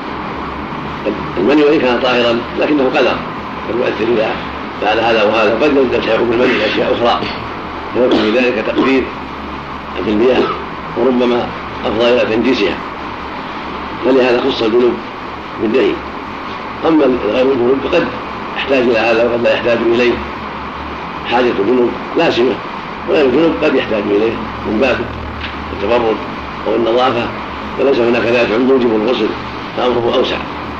المني وإن كان طاهرا لكنه قدر قد يؤثر إذا فعل هذا وهذا، وقد يلتحق بالمني أشياء أخرى فيكون في ذلك تقدير في المياه وربما أفضى إلى تنجيسها، فلهذا خص الجنوب بالدهي. أما غير الجنوب فقد يحتاج إلى هذا وقد لا يحتاج إليه، حاجة الجنوب لازمة، وغير الجنوب قد يحتاج إليه من باب التبرد أو النظافة، وليس هناك ذات موجب الغسل فأمره أوسع.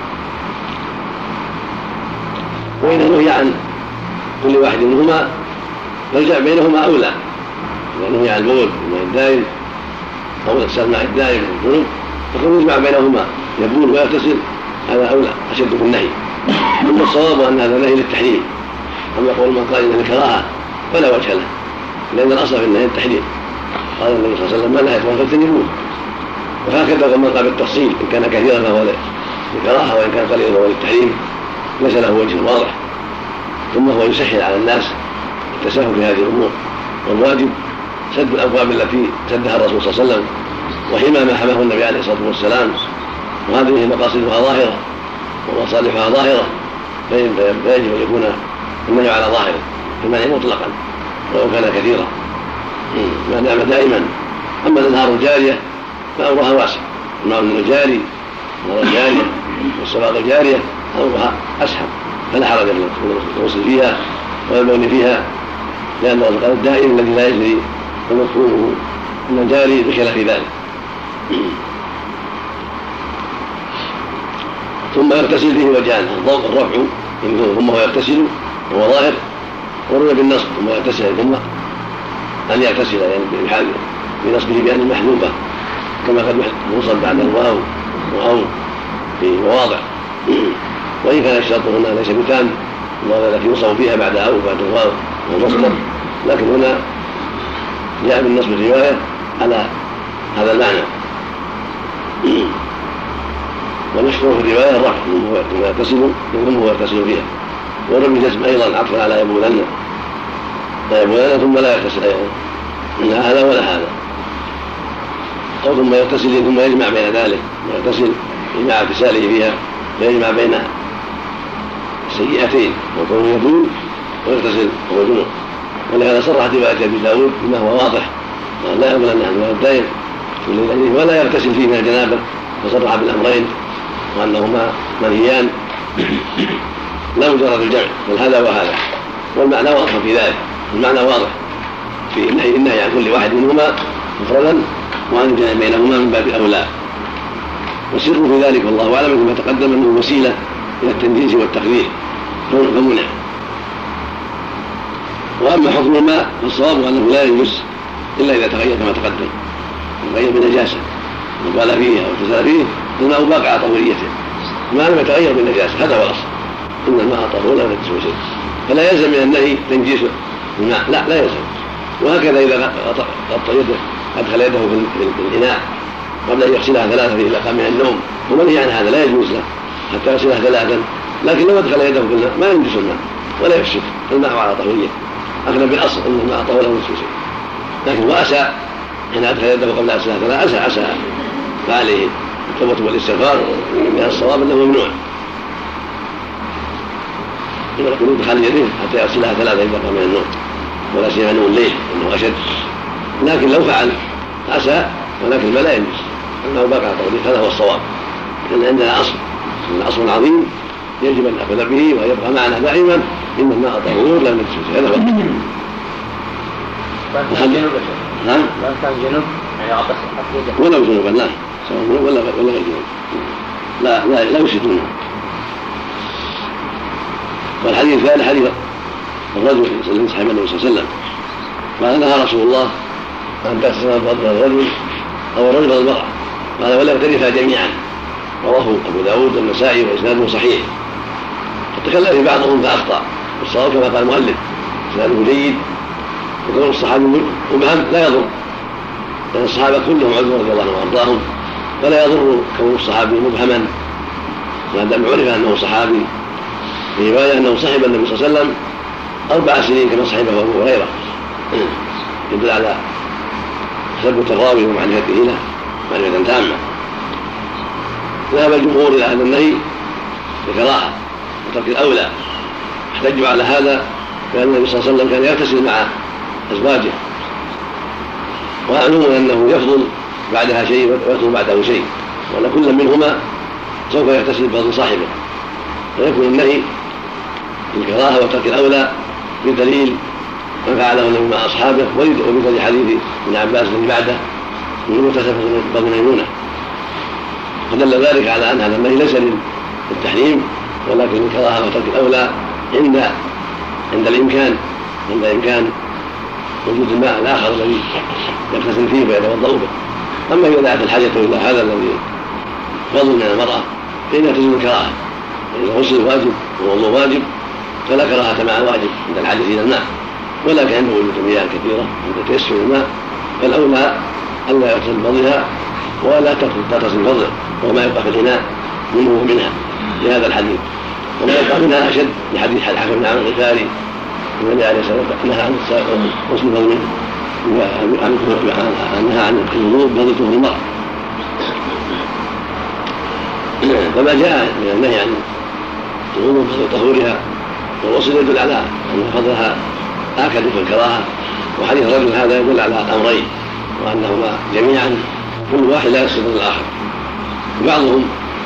وإذا نهي عن كل واحد منهما فالجمع بينهما أولى، إذا نهي عن البول الماء الدائم أو اغتسال الماء الدائم والجنوب فكون يجمع بينهما يبول ويغتسل هذا أولى أشد في النهي. ثم الصواب أن هذا نهي للتحريم، أما قول من قال إنه الكراهة فلا وجه له، لأن الأصل في النهي التحريم، قال النبي صلى الله عليه وسلم ما نهيتم فاجتنبوه، وهكذا من قال بالتفصيل إن كان كثيرا فهو للكراهة وإن كان قليلا فهو للتحريم، ليس له وجه واضح. ثم هو يسهل على الناس التساهل في هذه الأمور، والواجب سد الأبواب التي سدها الرسول صلى الله عليه وسلم وحمى ما حماه النبي عليه الصلاة والسلام، وهذه مقاصدها ظاهرة ومصالحها ظاهرة، فيجب أن يكون النهي على ظاهره في المنع مطلقا ولو كان كثيرا ما دام دائما. أما الأنهار الجارية فأمرها واسع، الماء الجاري والجارية والسباق الجارية أمرها أسهل، فلا حرج من الغسل فيها والبول فيها، لأن الغسل الدائم الذي لا يجري ومفهومه أن الجاري بخلاف ذلك. ثم يغتسل فيه وجهان، الرفع ثم هو يغتسل وهو ظاهر، وروي بالنصب ثم يغتسل، ثم أن يغتسل يعني بنصبه بأن المحذوبة كما قد يوصل بعد الواو أو في مواضع، وإن كان الشرط هنا ليس بتام المواضع التي يوصف فيها بعد أو بعد الواو والمصدر، لكن هنا جاء بالنصب الرواية على هذا المعنى. ونشكر في الرواية الرفع ثم يغتسل ثم هو يغتسل فيها، ورمي الجزم أيضا عطفا على يبولن ثم لا يغتسل أيضا لا هذا ولا هذا، أو ثم يغتسل ثم يجمع بين ذلك، يغتسل مع اغتساله فيها فيجمع بين السيئتين وكونه يبول ويغتسل وهو جنوب. ولهذا صرحت رواية أبي داود بما هو واضح لا يبولن الماء الدائم ولا يغتسل فيه من الجنابة، فصرح بالأمرين وأنهما منهيان لا مجرد الجمع، بل هذا وهذا، والمعنى واضح في ذلك، المعنى واضح في النهي عن كل واحد منهما مفردا وأن الجمع بينهما من باب أولى، والسر في ذلك والله أعلم كما تقدم أنه وسيلة إلى التنجيز والتقدير فمنع. وأما حكم الماء فالصواب أنه لا ينجس إلا إذا تغير كما تقدم، تغير بنجاسة وقال فيه أو اغتسل فيه الماء باقي على طهوريته ما لم يتغير بالنجاسة، هذا هو الأصل، إن الماء طهور لا ينجسه شيء، فلا يلزم من النهي تنجيس الماء، لا يلزم. وهكذا إذا غطى يده أدخل يده في الإناء قبل أن يغسلها ثلاثة إذا قام من النوم ومنهي عن هذا لا يجوز له حتى يغسلها ثلاثا، لكن لو أدخل يده في الماء ما ينجس الماء ولا يفسد الماء على طهوريته، أخذ بالأصل أن الماء طهور لا ينجس شيء. لكن وأسى حين أدخل يده قبل غسلها ثلاثة أسى فعليه التوبة والاستغفار، من الصواب أنه ممنوع يقول دخل يده حتى يغسلها ثلاثة إذا قام من النوم، ولا سيما نوم الليل انه اشد. لكن لو فعل عسى ولكن لا ينجس انه باقي على طهوريته، هذا هو الصواب، لان عندنا اصل عظيم يجب ان ناخذ به ويبقى معنا دائما، ان الماء طهور لا ينجس، هذا هو نعم. لو كان جنوب يعني عطس ولو جنوبا لا سواء ولا غير جنوب لا يشرك منه. والحديث الثاني حديث الرجل يسلم صحيح النبي صلى الله عليه وسلم قال نهى رسول الله أن تغتسل فضل الرجل أو الرجل والمرأة، قال ولا يغترفا جميعا، رواه أبو داود والنسائي وإسناده صحيح. فتكلم في بعضهم فأخطأ، والصواب كما قال المؤلف إسناده جيد، وكون الصحابي مبهم لا يضر، لأن الصحابة كلهم عذر رضي الله عنهم وأرضاهم، فلا يضر كون الصحابي مبهما ما دام عرف أنه صحابي. في رواية أنه صحب النبي صلى الله عليه وسلم 4 سنين كما صحبه أبو هريرة، يدل على تثبت الراوي ومعرفته له معرفة تامة. ذهب الجمهور إلى أن النهي بكراهة وترك الأولى، احتجوا على هذا بأن النبي صلى الله عليه وسلم كان يغتسل مع أزواجه، ومعلوم أنه يفضل بعدها شيء ويفضل بعده شيء، وأن كل منهما سوف يغتسل بفضل صاحبه، فيكون النهي بالكراهة وترك الأولى بدليل ما فعله النبي مع أصحابه، وبدليل حديث ابن عباس الذي بعده من مغتسل بفضل ميمونة، فدل ذلك على أن هذا النهي ليس للتحريم ولكن الكراهة وترك الأولى عند الإمكان وجود الماء الآخر الذي يغتسل فيه ويتوضأ به. أما إذا دعت الحاجة إلى هذا الذي فضل من المرأة فإنها تزول الكراهة، إذا غسل واجب ووضوء واجب فلا كراهة مع الواجب عند الحاجة إلى الماء، ولكن عند وجود مياه كثيرة عند تيسر الماء فالأولى ألا يغتسل بفضلها ولا تغتسل بفضله، وما يبقى في الإناء منه ومنها لهذا الحديث، وما يبقى منها أشد لحديث الحكم بن عمرو الغفاري النبي عليه الصلاة والسلام نهى عن غسل الفضل نهى عن الوضوء بفضل طهور المرأة. فما جاء من النهي عن الوضوء بفضل طهورها والغسل يدل على أن فضلها آكد في الكراهة، وحديث الرجل هذا يدل على الأمرين، وأنهما جميعا كل واحد لا يصف الآخر. بعضهم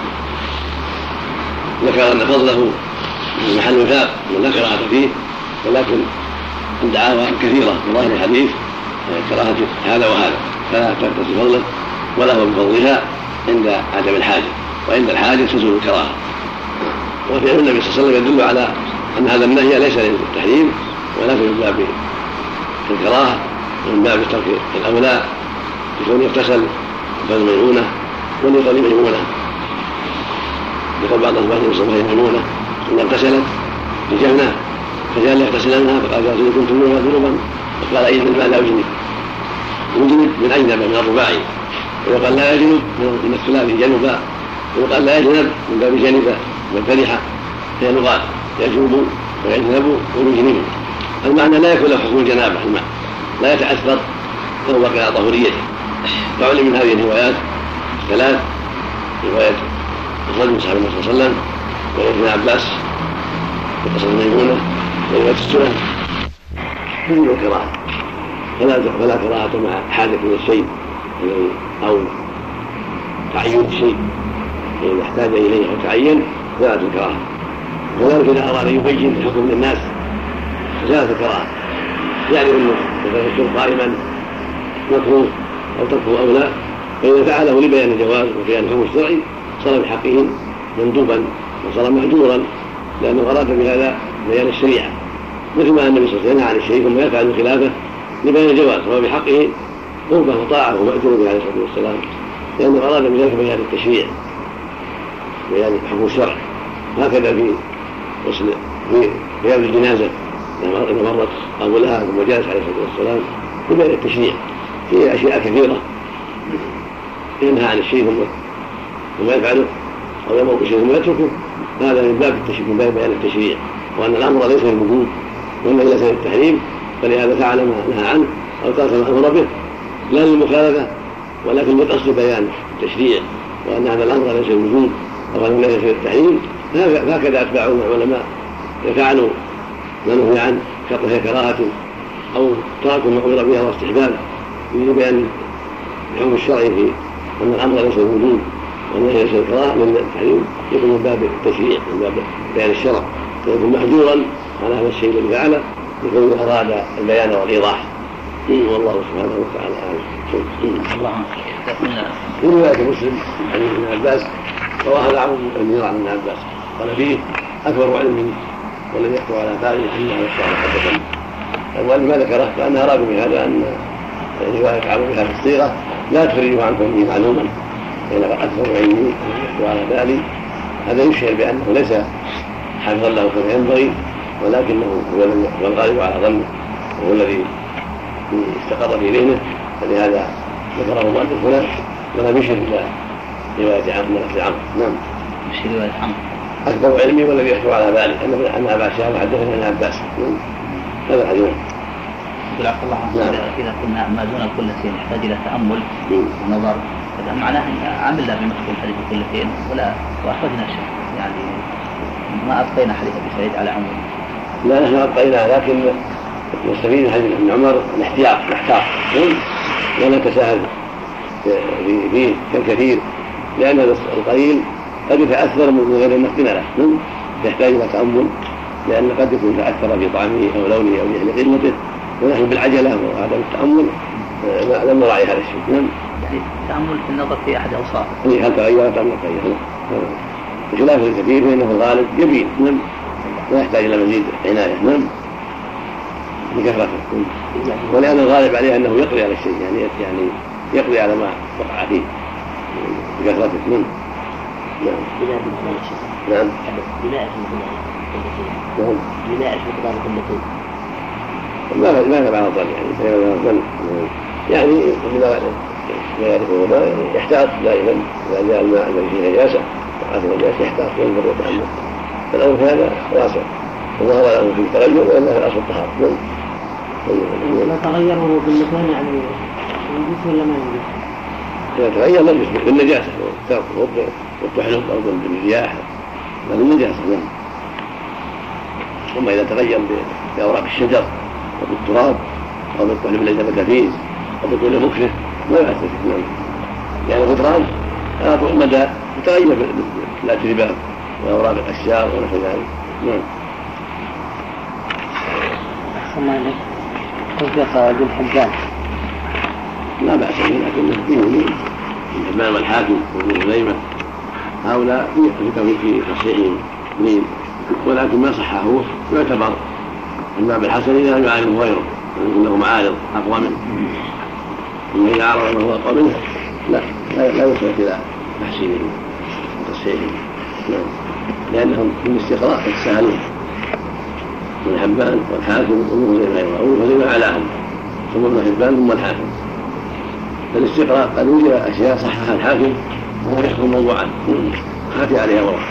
ذكر أن فضله من محل وثاق ولا كراهة فيه، ولكن الدعاوى كثيرة في ظاهر الحديث كراهة هذا وهذا، فلا تغتسل فضله ولا هو بفضلها عند عدم الحاجة، وعند الحاجة تزول الكراهة. وفعل النبي صلى الله عليه وسلم يدل على أن هذا النهي ليس للتحريم ولكن من باب الكراهة ومن باب ترك الأولى، يكون يغتسل بفضل ميمونة ولقول ميمونة، يقول بعض الأزواج يصبح ميمونة إن اغتسلت بجهنة فجعل يغتسلنها فقال يا كنت ذنوبا، فقال أي الماء لا يجنب من أجنب من الرباعي، ويقال لا يجنب من الثلاثي جنبا، ويقال لا يجنب من باب جنبا والفرحة، هي لغات يجنب ويجنب ويجنب. المعنى لا يكون له حكم الجنابة، الماء لا يتأثر فهو باقي على طهوريته. فعلم من هذه الروايات ثلاث: رواية الرجل صحابي النبي صلى الله عليه وسلم، ورواية ابن عباس في قصة ميمونة، ورواية السنن تجب الكراهة، فلا كراهة مع حاجة إلى الشيء أو تعين الشيء إذا احتاج إليه أو تعين فلا الكراهة. وذلك إذا أراد أن يبين الحكم للناس زالت الكراهة، يعني أنه إذا الشرب قائما مكروه أو تركه أولى، فإذا فعله لبيان الجواز وبيان الحكم الشرعي صار بحقه مندوبا وصار مأجورا، لأنه أراد بهذا بيان الشريعة، مثل ما النبي صلى الله عليه وسلم عن الشيء ثم يفعل من خلافه لبيان الجواز، فهو بحقه قربة وطاعة ومأجور عليه الصلاة والسلام لأنه أراد بذلك بيان التشريع، بيان حكم الشرع. هكذا في غسل في رياض الجنازة لما مرت أبوها ثم جالس عليه الصلاة والسلام في بيان التشريع في أشياء كثيرة ينهى عن الشيء ثم يفعله أو يأمر بالشيء ثم يتركه. هذا من باب التشريع، من باب بيان التشريع، وأن الأمر ليس للوجوب وإنما ليس للتحريم، فلهذا فعل ما نهى عنه أو ترك ما أمر به لا للمخالفة ولكن بقصد بيان التشريع، وأن هذا الأمر ليس للوجوب أو أنه ليس للتحريم. هكذا أتباع العلماء يفعلوا ما نهي عنه كراهة أو ترك ما أمر به واستحباب لبيان الحكم الشرعي في أن الأمر ليس للوجوب وأنه ليس للكراهة من التحريم، يكون من باب التشريع من باب بيان الشرع، فيكون محجورا على هذا الشيء الذي فعله يكون أراد البيان والإيضاح. والله سبحانه وتعالى أعلم. في رواية مسلم عن ابن عباس رواها عمرو بن دينار عن ابن عباس قال فيه أكبر علم والذي يحكم على فاعله حين على الشعر حدثا. أول ما ذكره فأن أراد بهذا أن رواية عمرو بها في الصيغة لا تخرج عن كونه معلوما، فإن أكثر علمي يحكم على بالي. هذا يشعر بأنه ليس حافظا له كما ينبغي، ولكنه هو الغالب على ظنه وهو الذي استقر في ذهنه، فلهذا ذكره المؤلف هنا ولم يشر الى روايه عمرو. نعم. مش روايه عمرو. اكبر علمي والذي يحكم على بالي ان ابا شهاب حدثني عن عباس. هذا الحديث. يقول الله عنه اذا قلنا ما دون الكلتين يحتاج الى تامل ونظر، هذا معناه ان عملنا بمفهوم حديث الكلتين واخرجنا شيء، يعني ما ابقينا حديث ابي سعيد على عمرو. لا نحن ابقينا، لكن نستفيد من حديث ابن عمر الاحتياط نحتاط ولا نتساهل فيه كالكثير، لأن القليل قد يتأثر من غير النقد له، يحتاج إلى تأمل، لأن قد يكون تأثر في طعمه أو لونه أو جهل قيمته، ونحن بالعجلة وعدم التأمل لم نراعي هذا الشيء. يعني التأمل في النظر في أحد أوصافه. هل تغيرت أم لا تغيرت؟ بخلاف الكثير فإنه الغالب يبين لا يحتاج إلى مزيد عناية بكثرته، ولأن الغالب عليه أنه يقضي على الشيء، يعني يقضي على ما وقع فيه بكثرته. نعم. نعم. ما نبع الظن يعني إذا ما يعرفه ما يحتاط دائما إذا جاء الماء الذي فيه نجاسة وعاث النجاسة يحتاط وينظر ويتأمل، فالأمر في هذا واسع، وظهر له في تغير وإلا في الأصل الطهارة. ما تغير وهو باللسان يعني ينجس ولا ما ينجس؟ إذا تغير لا ينجس بالنجاسة والطحلب أو بالرياح بل بالنجاسة. ثم إذا تغير بأوراق الشجر أو بالتراب أو بالطحلب الذي نبت فيه أو بكل مكره ما يؤثر فيه، يعني الغفران على طول مدى يتغير بالاترباب وأوراق الأشجار ونحو ذلك. نعم. أحسن عليك. تصدق رجل حجاج لا بأس به، لكنه فيه من حبان والحاكم وابن خزيمة هؤلاء في تصحيحهم لين، ولكن ما صحه يعتبر من باب الحسن إذا لم يعارض غيره، له معارض أقوى منه. أما إذا عارض ما هو أقوى منه لا يصلح إلى تحسينه وتصحيحه، لأنهم من الاستقراء يتساهلون من حبان والحاكم وابن خزيمة أيضا، وابن خزيمة أعلاهم ثم ابن حبان ثم الحاكم. فالاستقراء قد وجد أشياء صححها الحاكم وهو يحكم موضوعا خاتي عليها ورق.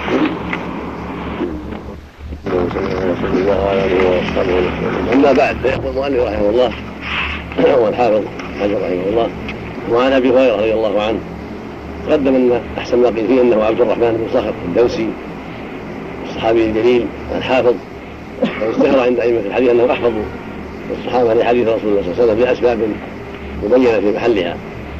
أما بعد فيقول المؤلف رحمه الله والحافظ حجر رحمه الله وعن أبي هريرة رضي الله عنه قدم أن أحسن ما قيل فيه أنه عبد الرحمن بن صخر الدوسي الصحابي الجليل الحافظ، واشتهر عند أئمة الحديث أنه أحفظ الصحابة لحديث رسول الله صلى الله عليه وسلم لأسباب مبينة في محلها.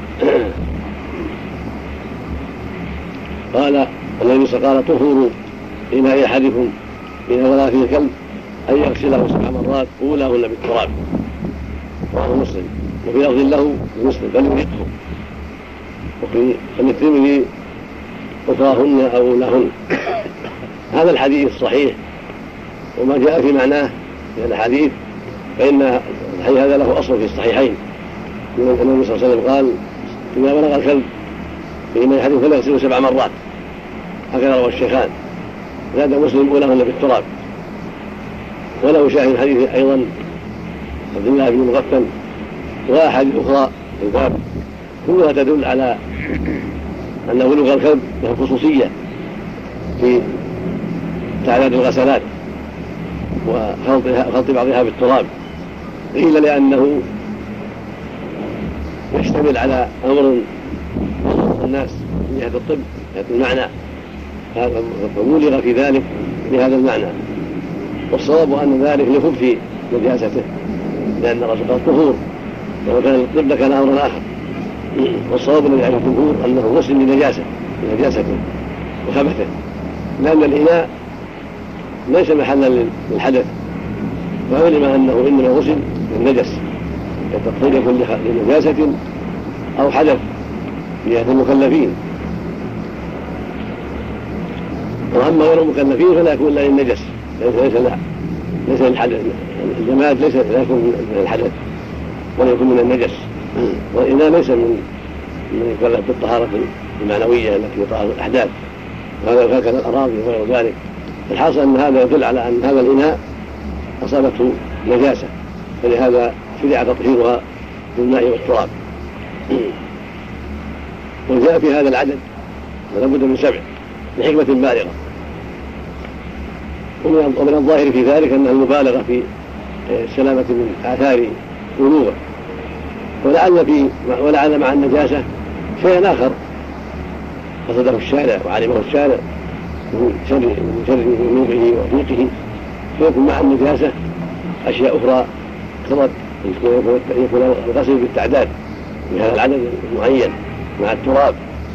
قال النبي صلى الله عليه وسلم: طهور إناء أحدكم إذا ولا فيه كلب أن يغسله 7 مرات أولاهن بالتراب. رواه مسلم. وفي لفظ له مسلم فليريقه. وفي الترمذي أخراهن أو أولاهن. هذا الحديث صحيح، وما جاء في معناه من الحديث فإن الحديث هذا له أصل في الصحيحين. النبي صلى الله عليه وسلم قال: إذا بلغ الكلب في من أحدهم فليغسله 7 مرات، هكذا روى الشيخان. زاد مسلم أولاهن بالتراب. وله شاهد حديث أيضا عبد الله بن مغفل وأحاديث أخرى في الباب كلها تدل على أن بلوغ الكلب له خصوصية في تعداد الغسلات وخلط بعضها بالتراب، قيل لأنه يشتمل على أمر الناس من جهة الطب جهة المعنى، فبلغ في ذلك بهذا المعنى. والصواب أن ذلك لخبث نجاسته، لأن الرسول قال طهور، ولو كان الطب لكان أمرا آخر. والصواب الذي عليه الجمهور أنه غسل لنجاسته وخبثه، لأن الإناء ليس محلا للحدث، فعلم أنه إنما غسل للنجس كالتطهير يكون لنجاسة أو حدث لجهة المكلفين. وأما غير المكلفين فلا يكون إلا للنجس، ليس للحدث. الجماد ليس لا يكون من الحدث ولا يكون من النجس، والإناء ليس من يكلف بالطهارة المعنوية التي طهارة الأحداث، هكذا الأراضي وغير ذلك. الحاصل أن هذا يدل على أن هذا الإناء أصابته نجاسة، فلهذا شرع تطهيرها بالماء والتراب. وجاء في هذا العدد ولا بد من 7 لحكمة بالغة. ومن الظاهر في ذلك أنها المبالغة في السلامة من آثار بلوغه، ولعل مع النجاسة شيئا آخر قصده الشارع وعلمه الشارع من شر بلوغه وضيقه، فيكون مع النجاسة أشياء أخرى اقتضت يكون الغسل بالتعداد بهذا العدد المعين مع التراب.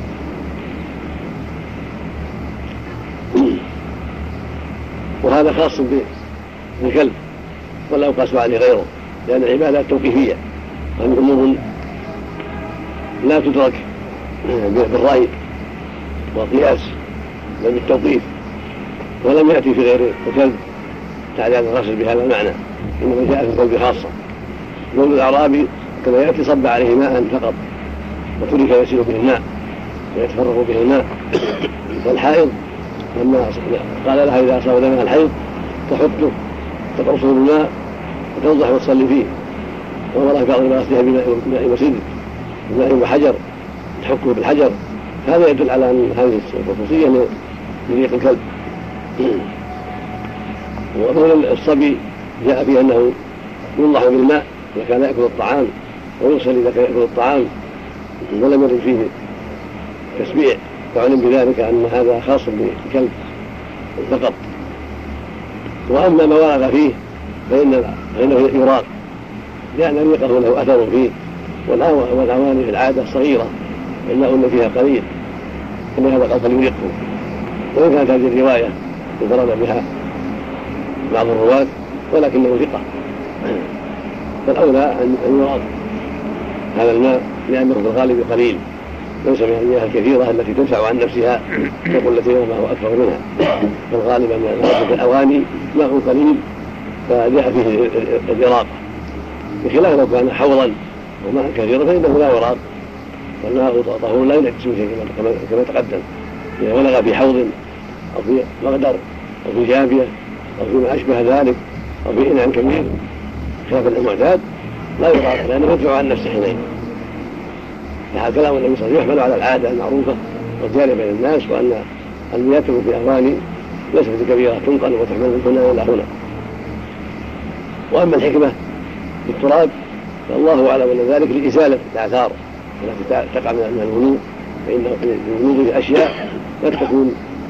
وهذا خاص بالكلب ولا يقاس عليه غيره، لأن العبادات توقيفية، وهذه أمور لا تدرك بالرأي والقياس بل بالتوقيف، ولم يأتي في غير الكلب تعداد الغسل بهذا المعنى، إنما جاء في الكلب خاصة. بول الأعرابي كما يأتي صب عليه ماء فقط وترك يسير به الماء ويتفرغ به الماء. والحائض لما قال لها إذا أصاب دمها الحيض تحطه تقرصه بالماء وتنضح وتصلي فيه، ومرة في بعض غسلها بماء وسدر بماء وحجر تحكه بالحجر. هذا يدل على أن هذه الخصوصية لضيق الكلب. وبول الصبي جاء فيه أنه ينضح بالماء إذا كان يأكل الطعام ويغسل إذا كان يأكل الطعام، ولم يرد فيه تسبيع، فعلم بذلك أن هذا خاص بالكلب فقط. وأما ما ورد فيه فإنه يراق، لأن ريقه له أثر فيه، والأواني في العادة صغيرة والماء اللي فيها قليل، إن هذا قد يريقه. وإن كانت هذه الرواية انفرد بها بعض الرواة ولكنه ثقة، فالأولى أن يراق هذا الماء، لأنه في الغالب قليل ليس من المياه الكثيرة التي تدفع عن نفسها تقول التي ما هو أكثر منها. فالغالب أن الأواني ماء قليل فجاء فيه الإراقة، بخلاف لو كان حوضا وماء كثيرا فإنه لا يراق، والماء طهور لا ينجس شيء كما تقدم. إذا ولغ في حوض أو في مقدر أو في جابية أو فيما أشبه ذلك أو في إناء كبير خلاف المعتاد لا يراق، لأنه يدفع عن نفسه حينئذ. فهذا كلام النبي صلى الله عليه وسلم يحمل على العادة المعروفة والجارية بين الناس، وأن المياه في أواني ليست كبيرة تنقل وتحمل من هنا إلى هنا. وأما الحكمة بالتراب فالله أعلم أن ذلك لإزالة الآثار التي تقع من الوضوء، فإن الوضوء أشياء قد تكون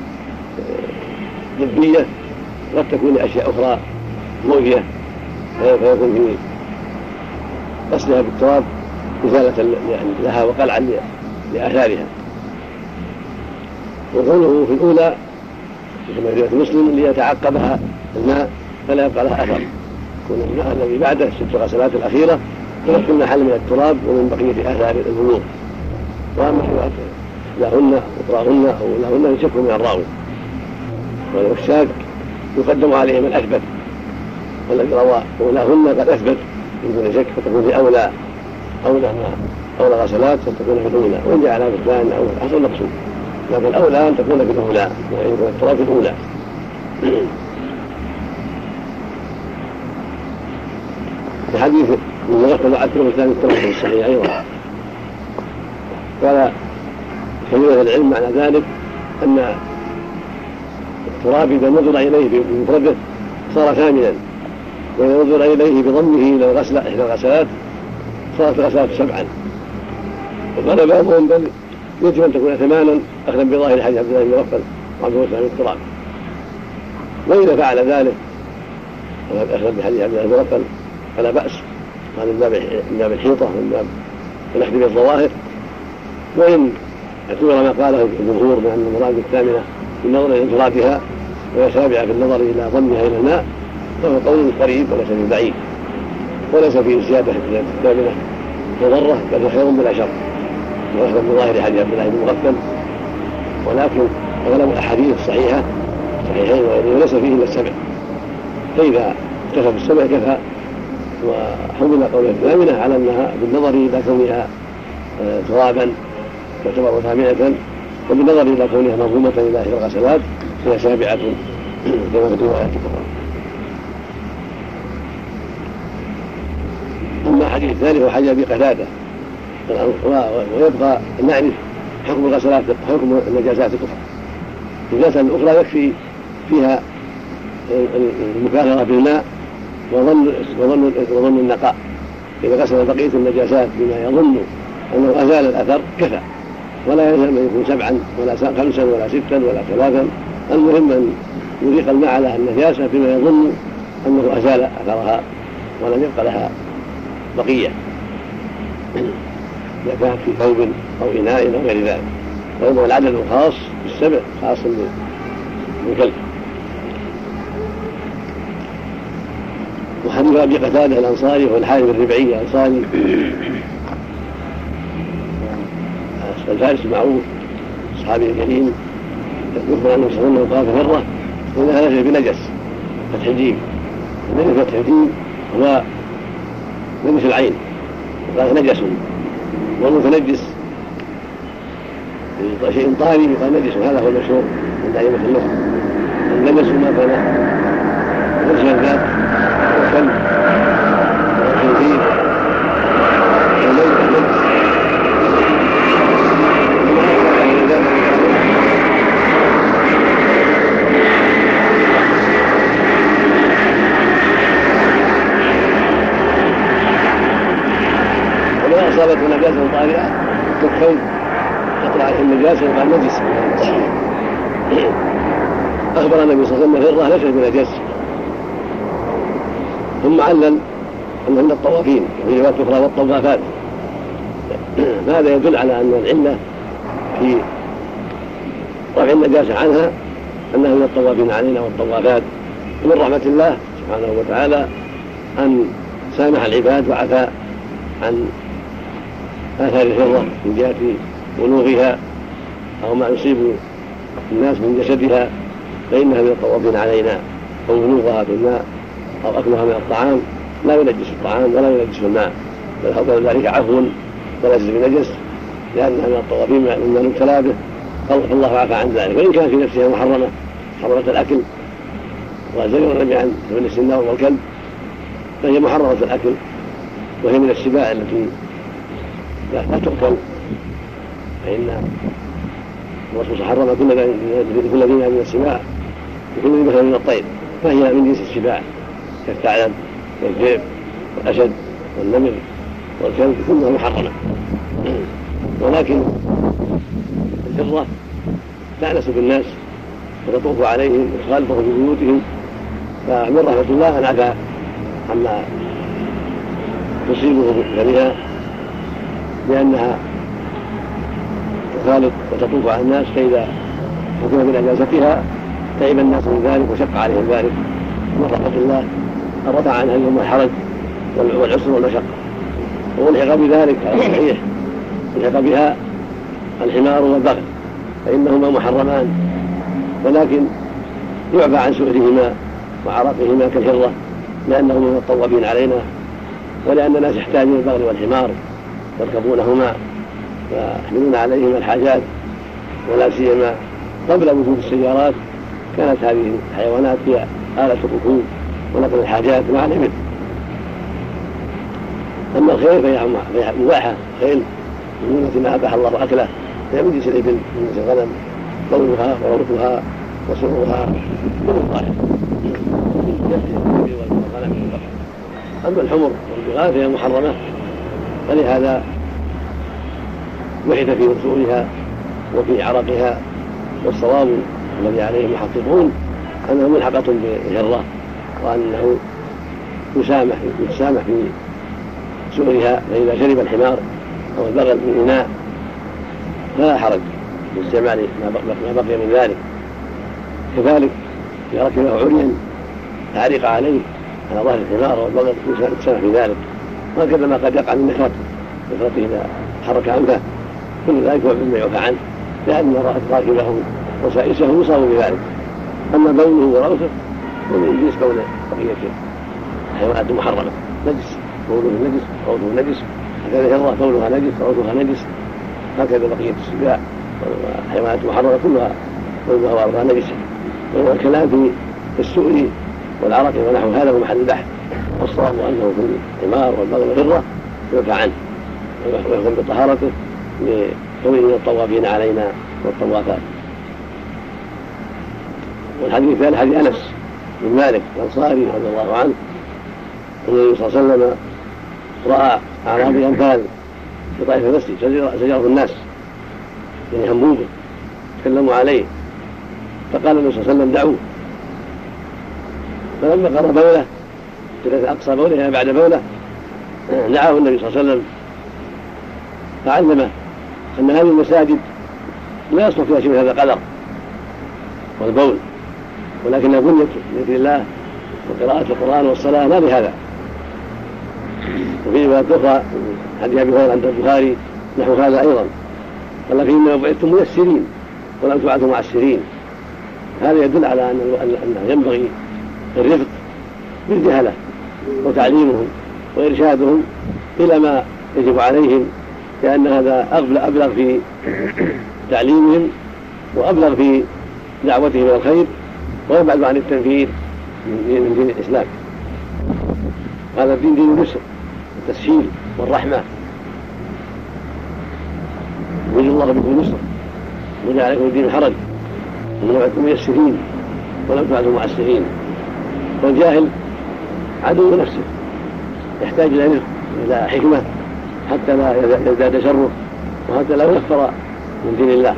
ضدية قد تكون لأشياء أخرى مؤذية، فيكون في غسلها بالتراب إزالة لها وقلعا لآثارها. وقوله في الأولى كما في رواية مسلم ليتعقبها الماء فلا يبقى لها أثر، يكون الماء الذي بعده 6 غسلات الأخيرة فيكون محل من التراب ومن بقية آثار الوضوء. وأما رواية لهن أخراهن أو لهن يشك من الراوي، والشاك يقدم عليهم الأثبت، والذي روى ولهن قد أثبت من دون شك فتكون في أولى أو الغسلات فتكون في الأولى، وإن جعلها في الثاني أو حسب المقصود، لكن الأولى أن تكون في الأولى، يعني يكون التراب في الأولى. في حديث من مغسل وعكره الثاني التوبة في الصحيح أيضا. قال كبير العلم معنى ذلك أن التراب إذا نظر إليه بمفرده صار كاملا، وإذا نظر إليه بضمه إلى إحدى الغسلات صارت الغسلات 7. وقال بعضهم بل يجب أن تكون 8 أخذا بظاهر حديث عبد الله بن مغفل وعبد الله بن التراب. وإذا فعل ذلك أخذا بحديث عبد الله بن مغفل فلا بأس، هذا من باب الحيطة من باب الأخذ بالظواهر. وإن اعتبر ما قاله الجمهور من أن المراد الثامنة بالنظر إلى انفرادها وهي سابعة في النظر إلى ضمها إلى الماء فهو قول قريب وليس ببعيد، وليس فيه زيادة في الثامنة مضرة، بل خير بلا شر وأخذ بظاهر حديث عبد الله بن مغفل. ولكن أغلب الأحاديث الصحيحة صحيحين وليس فيه إلا 7، فإذا اكتفى ب7 كفى. وحمل قول الثامنة على أنها بالنظر إلى كونها ترابا تعتبر 8، وبالنظر إلى كونها منظومة إلى إحدى الغسلات فهي 7 كما في الروايات الأخرى. أما حديث الثاني هو حديث أبي قتادة، ويبقى أن نعرف حكم الغسلات حكم النجاسات الأخرى. النجاسة الأخرى يكفي فيها المكاثرة بالماء وظن النقاء. إذا غسل بقية النجاسات بما يظن أنه أزال الأثر كفى، ولا يلزم أن يكون 7 ولا 5 ولا 6 ولا 3. المهم أن يريق الماء على النجاسة بما يظن أنه أزال أثرها ولم يبقى لها بقية، إذا كانت في ثوب أو إناء أو غير ذلك. وإنما العدد الخاص ب7 خاص بالكلب. وحديث أبي قتادة الأنصاري هو الحارث الربعي الأنصاري الفارس المعروف الصحابي الجليل، يذكر أنه صلى الله عليه وسلم قال في مرة إنها نجس بنجس فتح الجيم. النجس فتح الجيم هو نجس العين، قال نجس، والمتنجس شيء طاري يقال نجس، هذا هو المشهور عند أئمة اللغة. النجس ما كان نجس الذات والكلب والخنزير وما أصابته نجاسة طارئة كالثوب تطلع عليه النجاسة وقال نجس. أخبر النبي صلى الله عليه وسلم الهرة ليست بنجس، ثم علل أنهن الطوافين وفي روايات أخرى والطوافات. هذا يدل على أن العلة في رفع النجاسة عنها أنها من الطوافين علينا والطوافات. ومن رحمة الله سبحانه وتعالى أن سامح العباد وعفى عن آثار الهرة من جهة بلوغها أو ما يصيب الناس من جسدها، فإنها من الطوافين علينا، أو بلوغها في الماء أو أكلها من الطعام لا ينجس الطعام ولا ينجس الماء، بل هو ذلك عفو وليس بنجس، لأنها من الطوافين مما نبتلى به، فالله عفى عن ذلك. وإن كان في نفسها محرمة الأكل، وزجر النبي عن ثمن السنار والكلب، فهي محرمة الأكل، وهي من السباع التي لا تؤكل، فإن الرسول حرم كل ذي من السباع وكل ذي مثل من الطير، فهي من جنس السباع كالثعلب والذئب والأسد والنمر والكلب كلها محرمة. ولكن الهرة تأنس بالناس وتطوف عليهم وتخالطهم في بيوتهم، فمن رحمة الله أن عفى عما تصيبه بها، لأنها تخالط وتطوف على الناس، فإذا حكم بنجاستها تعب الناس من ذلك وشق عليهم ذلك. من رحمة الله أن رفع عنها اليوم الحرج والعسر والمشقة. والحق بذلك على الصحيح الحق بها الحمار والبغل، فإنهما محرمان، ولكن يعفى عن سؤلهما وعرقهما كالهرة، لأنهما من الطوافين علينا، ولأن الناس يحتاجون البغل والحمار يركبونهما ويحملون عليهما الحاجات، ولا سيما قبل وجود السيارات كانت هذه الحيوانات هي آلة الركوب ونقل الحاجات مع الإبل. أما الخيل فهي مباحة، خيل من جملة ما أباح الله أكله، هي من جنس الإبل من جنس الغنم، قولها وروثها وسرها من الظاهر من الإبل والغنم. أما الحمر والبغال فهي محرمة، فلهذا بحث في أصولها وفي عرقها، والصواب الذي عليه المحققون أنه ملحقة بالهرة، وأنه يتسامح في سؤرها، فإذا شرب الحمار أو البغل من إناء فلا حرج في استعمال ما بقي من ذلك. كذلك إذا ركبه عريا تعرق عليه على ظهر الحمار والبغل يتسامح في ذلك، وهكذا ما قد يقع من نخرته إذا حرك أنفه، كل ذلك هو مما يعفى عنه، لأن راكبه وسائسه يصاب بذلك. أما بوله وروثه ومن جنس بول بقية الحيوانات المحرمة، نجس، بوله نجس، روثه نجس، هكذا الهرة بولها نجس، روثها نجس، هكذا بقية السباع والحيوانات المحرمة كلها بولها وروثها نجسة. والكلام في السؤر والعرق ونحو هذا هو محل البحث، والصواب أنه في الحمار والبغل والهرة يعفى عنه ويحكم بطهارته لكونه الطوافين علينا والطوافات. والحديث الثالث حديث أنس بن مالك الأنصاري رضي الله عنه أن النبي صلى الله عليه وسلم رأى أعرابي أمثال في طائف المسجد زجره الناس يعني همومه تكلموا عليه، فقال النبي صلى الله عليه وسلم دعوه. فلما قرأ بوله في أقصى بوله بعد بوله دعاه النبي صلى الله عليه وسلم فعلمه أن هذه المساجد لا يصلح فيها شيء من هذا القدر والبول، ولكنها بنيت بذكر الله وقراءة القرآن والصلاة لا لهذا. وفي رواية أخرى حديث أبي هريرة عند البخاري نحو هذا أيضا، قال فإنما بعثتم ميسرين ولم تبعثوا معسرين. هذا يدل على أنه ينبغي الرفق بالجهلة وتعليمهم وإرشادهم إلى ما يجب عليهم، لأن هذا أبلغ في تعليمهم وأبلغ في دعوتهم إلى الخير ويبعد عن التنفير من دين الإسلام. هذا الدين دين اليسر والتسهيل والرحمة، يريد الله بكم اليسر وجعل عليكم الدين حرج، إنما بعثتم ميسرين ولم تبعثوا معسرين. والجاهل عدو نفسه يحتاج إلى رزق إلى حكمة حتى لا يزداد شره وحتى لا يكفر من دين الله.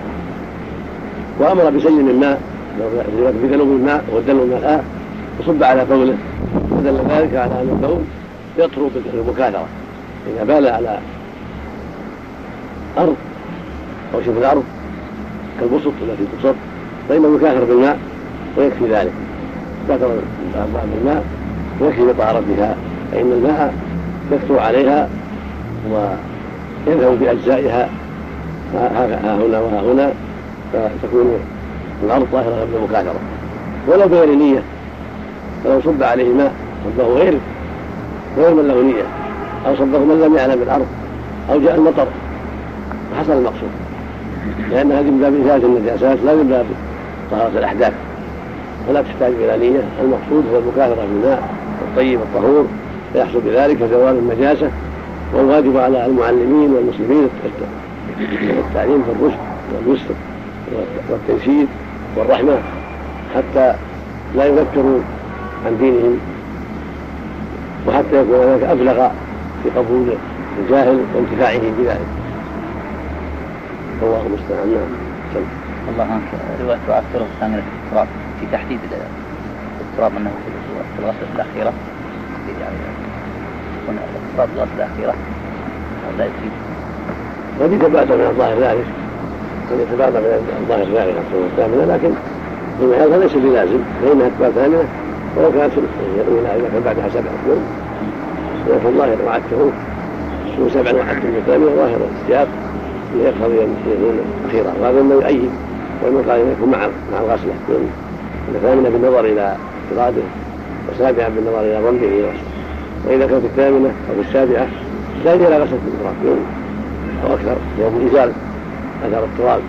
وأمر بسيل الماء بذنوب الماء والدلو من الماء وصب على بوله، ودل ذلك على أن البول يطرق بالمكاثرة. إذا بال على أرض أو شبه الأرض كالبسط التي تبسط فإنه يكاثر بالماء ويكفي ذلك، كثر بالماء ويكفي بطهارتها، فإن الماء يكثر عليها ويذهب بأجزائها ها هنا وها هنا، فتكون الأرض طاهرة بالمكاثرة. ولو بغير نية، فلو صب عليه ماء صبه غير من له نية أو صبه من لم يعلم بالأرض أو جاء المطر فحصل المقصود، لأن هذه من باب إزالة النجاسات لا من باب طهارة الأحداث، ولا تحتاج إلى نية. المقصود هو المكاثرة بالماء الطيب الطهور، فيحصل بذلك زوال النجاسة. والواجب على المعلمين والمسلمين التعليم في الرشد واليسر والتيسير والرحمة حتى لا يذكروا عن دينهم، وحتى يكون ذلك أبلغ في قبول الجاهل وانتفاعه بذلك. الله المستعان. نعم. الله عنك رواية الطرق الثامنة في التراب في تحديد التراب أنه في الغسلة الأخيرة، يعني يكون التراب الغسلة الأخيرة لا يفيد. قد يتبادر من الظاهر ذلك، قد يتبادر من الظاهر ذلك الطرق الثامنة، لكن فيما هذا ليس بلازم، فإنها تبقى ثامنة ولو كانت إذا كان بعدها 7 أشهر، لكن الظاهر وعدته 7 وعدته بالثامنة ظاهر السياق يقتضي يكون أخيرا. وهذا ما يؤيد والمقال يكون مع الغسلة، يكون الثامنة بالنظر إلى افتراده وسابعا بالنظر إلى ضمه. وإذا كانت الثامنة أو السابعة يحتاج إلى غسل التراب يوم أو أكثر يوم إزالة أثر التراب،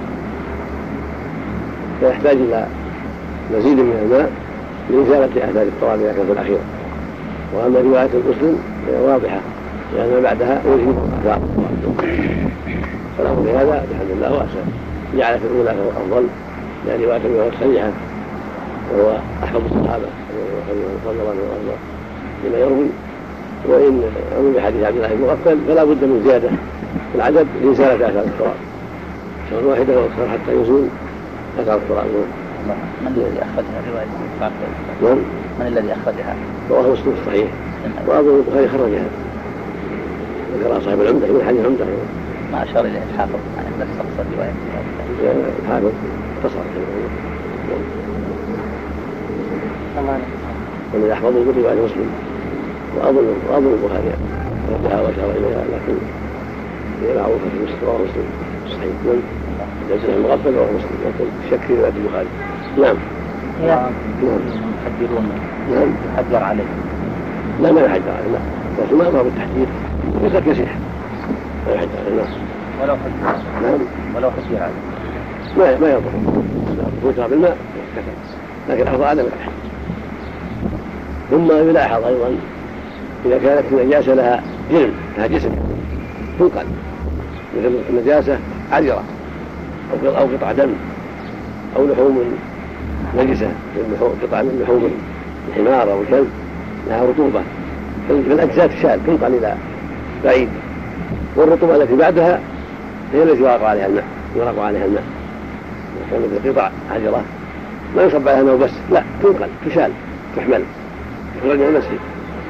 فيحتاج إلى مزيد من الماء لإزالة أثار التراب إذا كان في الأخيرة. وأما رواية المسلم فهي واضحة لأن ما بعدها يجب أثار التراب، فله لهذا بحمد الله وأحسن جعل في الأولى فهو أفضل لأن رواية المسلم صحيحة وهو أحفظ الصحابة صلى الله عليه وسلم لما يروي. وإن أمر بحديث عبد الله بن مغفل فلا بد من زيادة في العدد لإزالة أثار التراب، شهر واحدة أو أكثر حتى يزول أثار التراب. من الذي أخرجها رواية؟ من الذي أخرجها؟ رواه مسلم الصحيح وأظن البخاري خرجها، ذكر صاحب العمدة من حديث عمدة ما أشار إليه الحافظ يعني بس أقصد رواية الحافظ اتصل ومن يحفظه برواية مسلم وأظن البخاري ردها وأشار إليها، لكن هي معروفة في مسلم رواه مسلم الصحيح ليس المغفل رواه مسلم لكن الشك في رواية البخاري. نعم يحذرون يحذر عليه لا ما يحذر عليه لا، لكن ما أمر بالتحذير يقدر يصيح ما يحذر عليه الناس ولو حذر نعم ولو حذر عليه ما يضر فوتها بالماء كثر، لكن أفضل عدم التحذير. ثم يلاحظ أيضا إذا كانت النجاسة لها جسم تنقل مثل النجاسة عذرة أو قطع دم أو لحوم نجسة قطع من لحوم الحمار أو الكلب لها رطوبة فالأجزاء تشال تنقل إلى بعيد، والرطوبة التي بعدها هي التي يراق عليها الماء كانت قطع عذرة ما يصب عليها الماء بس لا تنقل تشال تحمل تخرج من المسجد،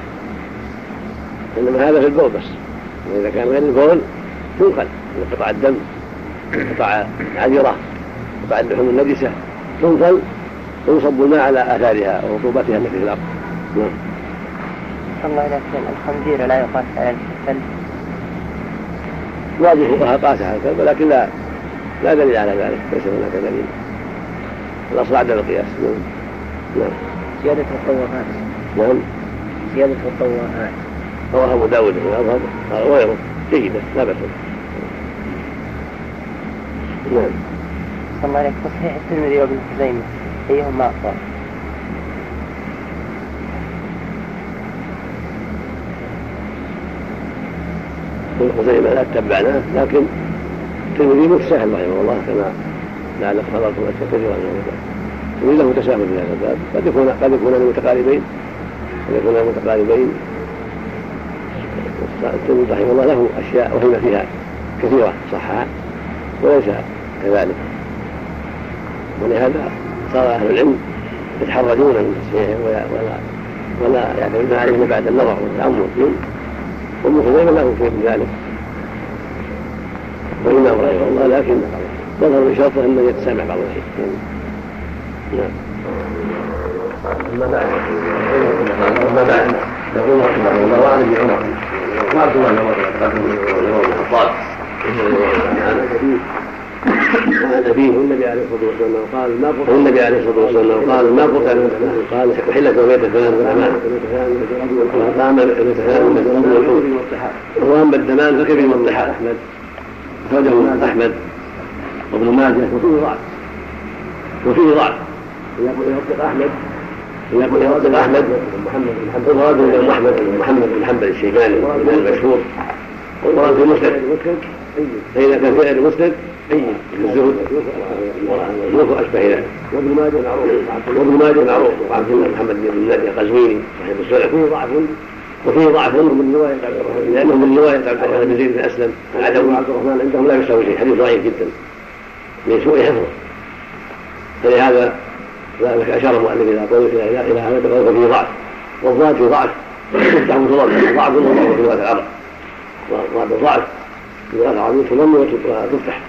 إنما هذا في البول بس، وإذا كان غير البول تنقل من قطع الدم قطع عذرة قطع اللحوم النجسة تنقل ويصب الماء على آثارها ورطوبتها التي في الأرض. نعم. الله لكن الخنزير لا يقاس على الكلب. واجب فقهاء قاس على الكلب ولكن لا دليل على ذلك، ليس هناك دليل، الأصل عدم القياس. نعم. زيادة الطواهات. نعم. زيادة الطواهات. رواه أبو داود والأظهر وغيره جيدة لا بأس. نعم. صلى الله عليك صحيح الترمذي وابن خزيمة أيهما أفضل؟ ابن خزيمة لا تتبعناه، لكن الترمذي متساهل رحمه الله كما لعلك حضرتم الترمذي رحمه الله الترمذي له تساهل في هذا الباب، قد يكون متقاربين الترمذي رحمه الله له أشياء وهم فيها كثيرة صحها وليس كذلك، ولهذا صار أهل العلم يتحرجون من تصحيحه ولا يعتمدون عليه بعد النظر والتأمل فيه، وابن خزيمة له شيء من ذلك والإمام رحمه الله، لكن ظهر بشرطه أنه يتسامع بعض الشيء. نعم. أما بعد يقول رحمه الله وعن ابن عمر وعبد الله بن عمر بن الخطاب عن أبيه والنبي عليه الصلاة والسلام قال ما قتل قال وحلت وميتة ثمان والأمان وأقام المتثان وأما الدمان فكبير والضحى أخرجه أحمد وابن ماجه وفيه ضعف يقول يرد أحمد محمد بن حنبل الشيباني المشهور والقرآن في مسند، فإذا كان فعل مسند الزهد والزهد أشبه ذلك. وابن ماجه معروف وعبد الله محمد بن نادي القزويني صاحب السنة وفيه ضعف لأنه من رواية عبد الرحمن بن زيد بن أسلم العدوي عبد الرحمن عندهم لا يساوي شيء، حديث ضعيف جدا من سوء حفظه، فلهذا أشار المؤلف إلى قوله إلى هذا بقوله فيه ضعف، والضاد في ضعف يفتح متضاد ضعف الله في رواية العرب، والضعف في رواية العرب تضم وتفتح.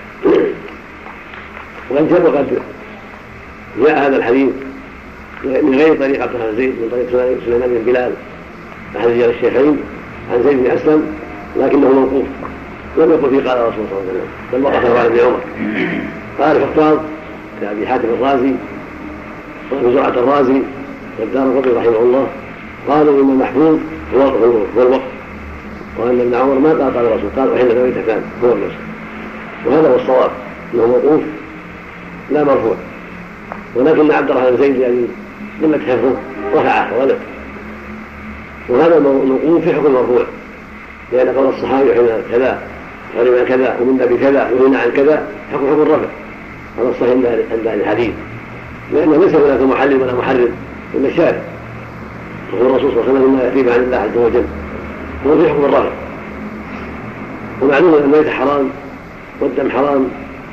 وقد جاء هذا الحديث من غير طريق عبد الرحمن زيد، من طريق سليمان بن بلال أحد رجال الشيخين عن زيد بن أسلم، لكنه موقوف لم يقل فيه قال الرسول صلى الله عليه وسلم، بل وقفه على ابن عمر. قال الحفاظ كأبي حاتم الرازي وابي زرعة الرازي والدارقطني رحمه الله قالوا إن المحفوظ هو الوقف، وأن ابن عمر ما قال الرسول، قال أحل ميتتان هو الرسول. وهذا هو الصواب، أنه موقوف لا مرفوع، ولكن عبد الرحمن بن زيد يعني لما حفظه رفعه وغلط، وهذا الموقوف في حكم المرفوع، لأن قول الصحابي يحل كذا غرم كذا ومنا بكذا يغنى عن كذا حكم الرفع. هذا الصحيح عند أهل الحديث، لأنه ليس هناك محلل ولا محرم إلا الشارع، وهو الرسول صلى الله عليه وسلم ما يأتيه عن الله عز وجل، هو في حكم الرفع. ومعلوم أن الميت حرام والدم حرام،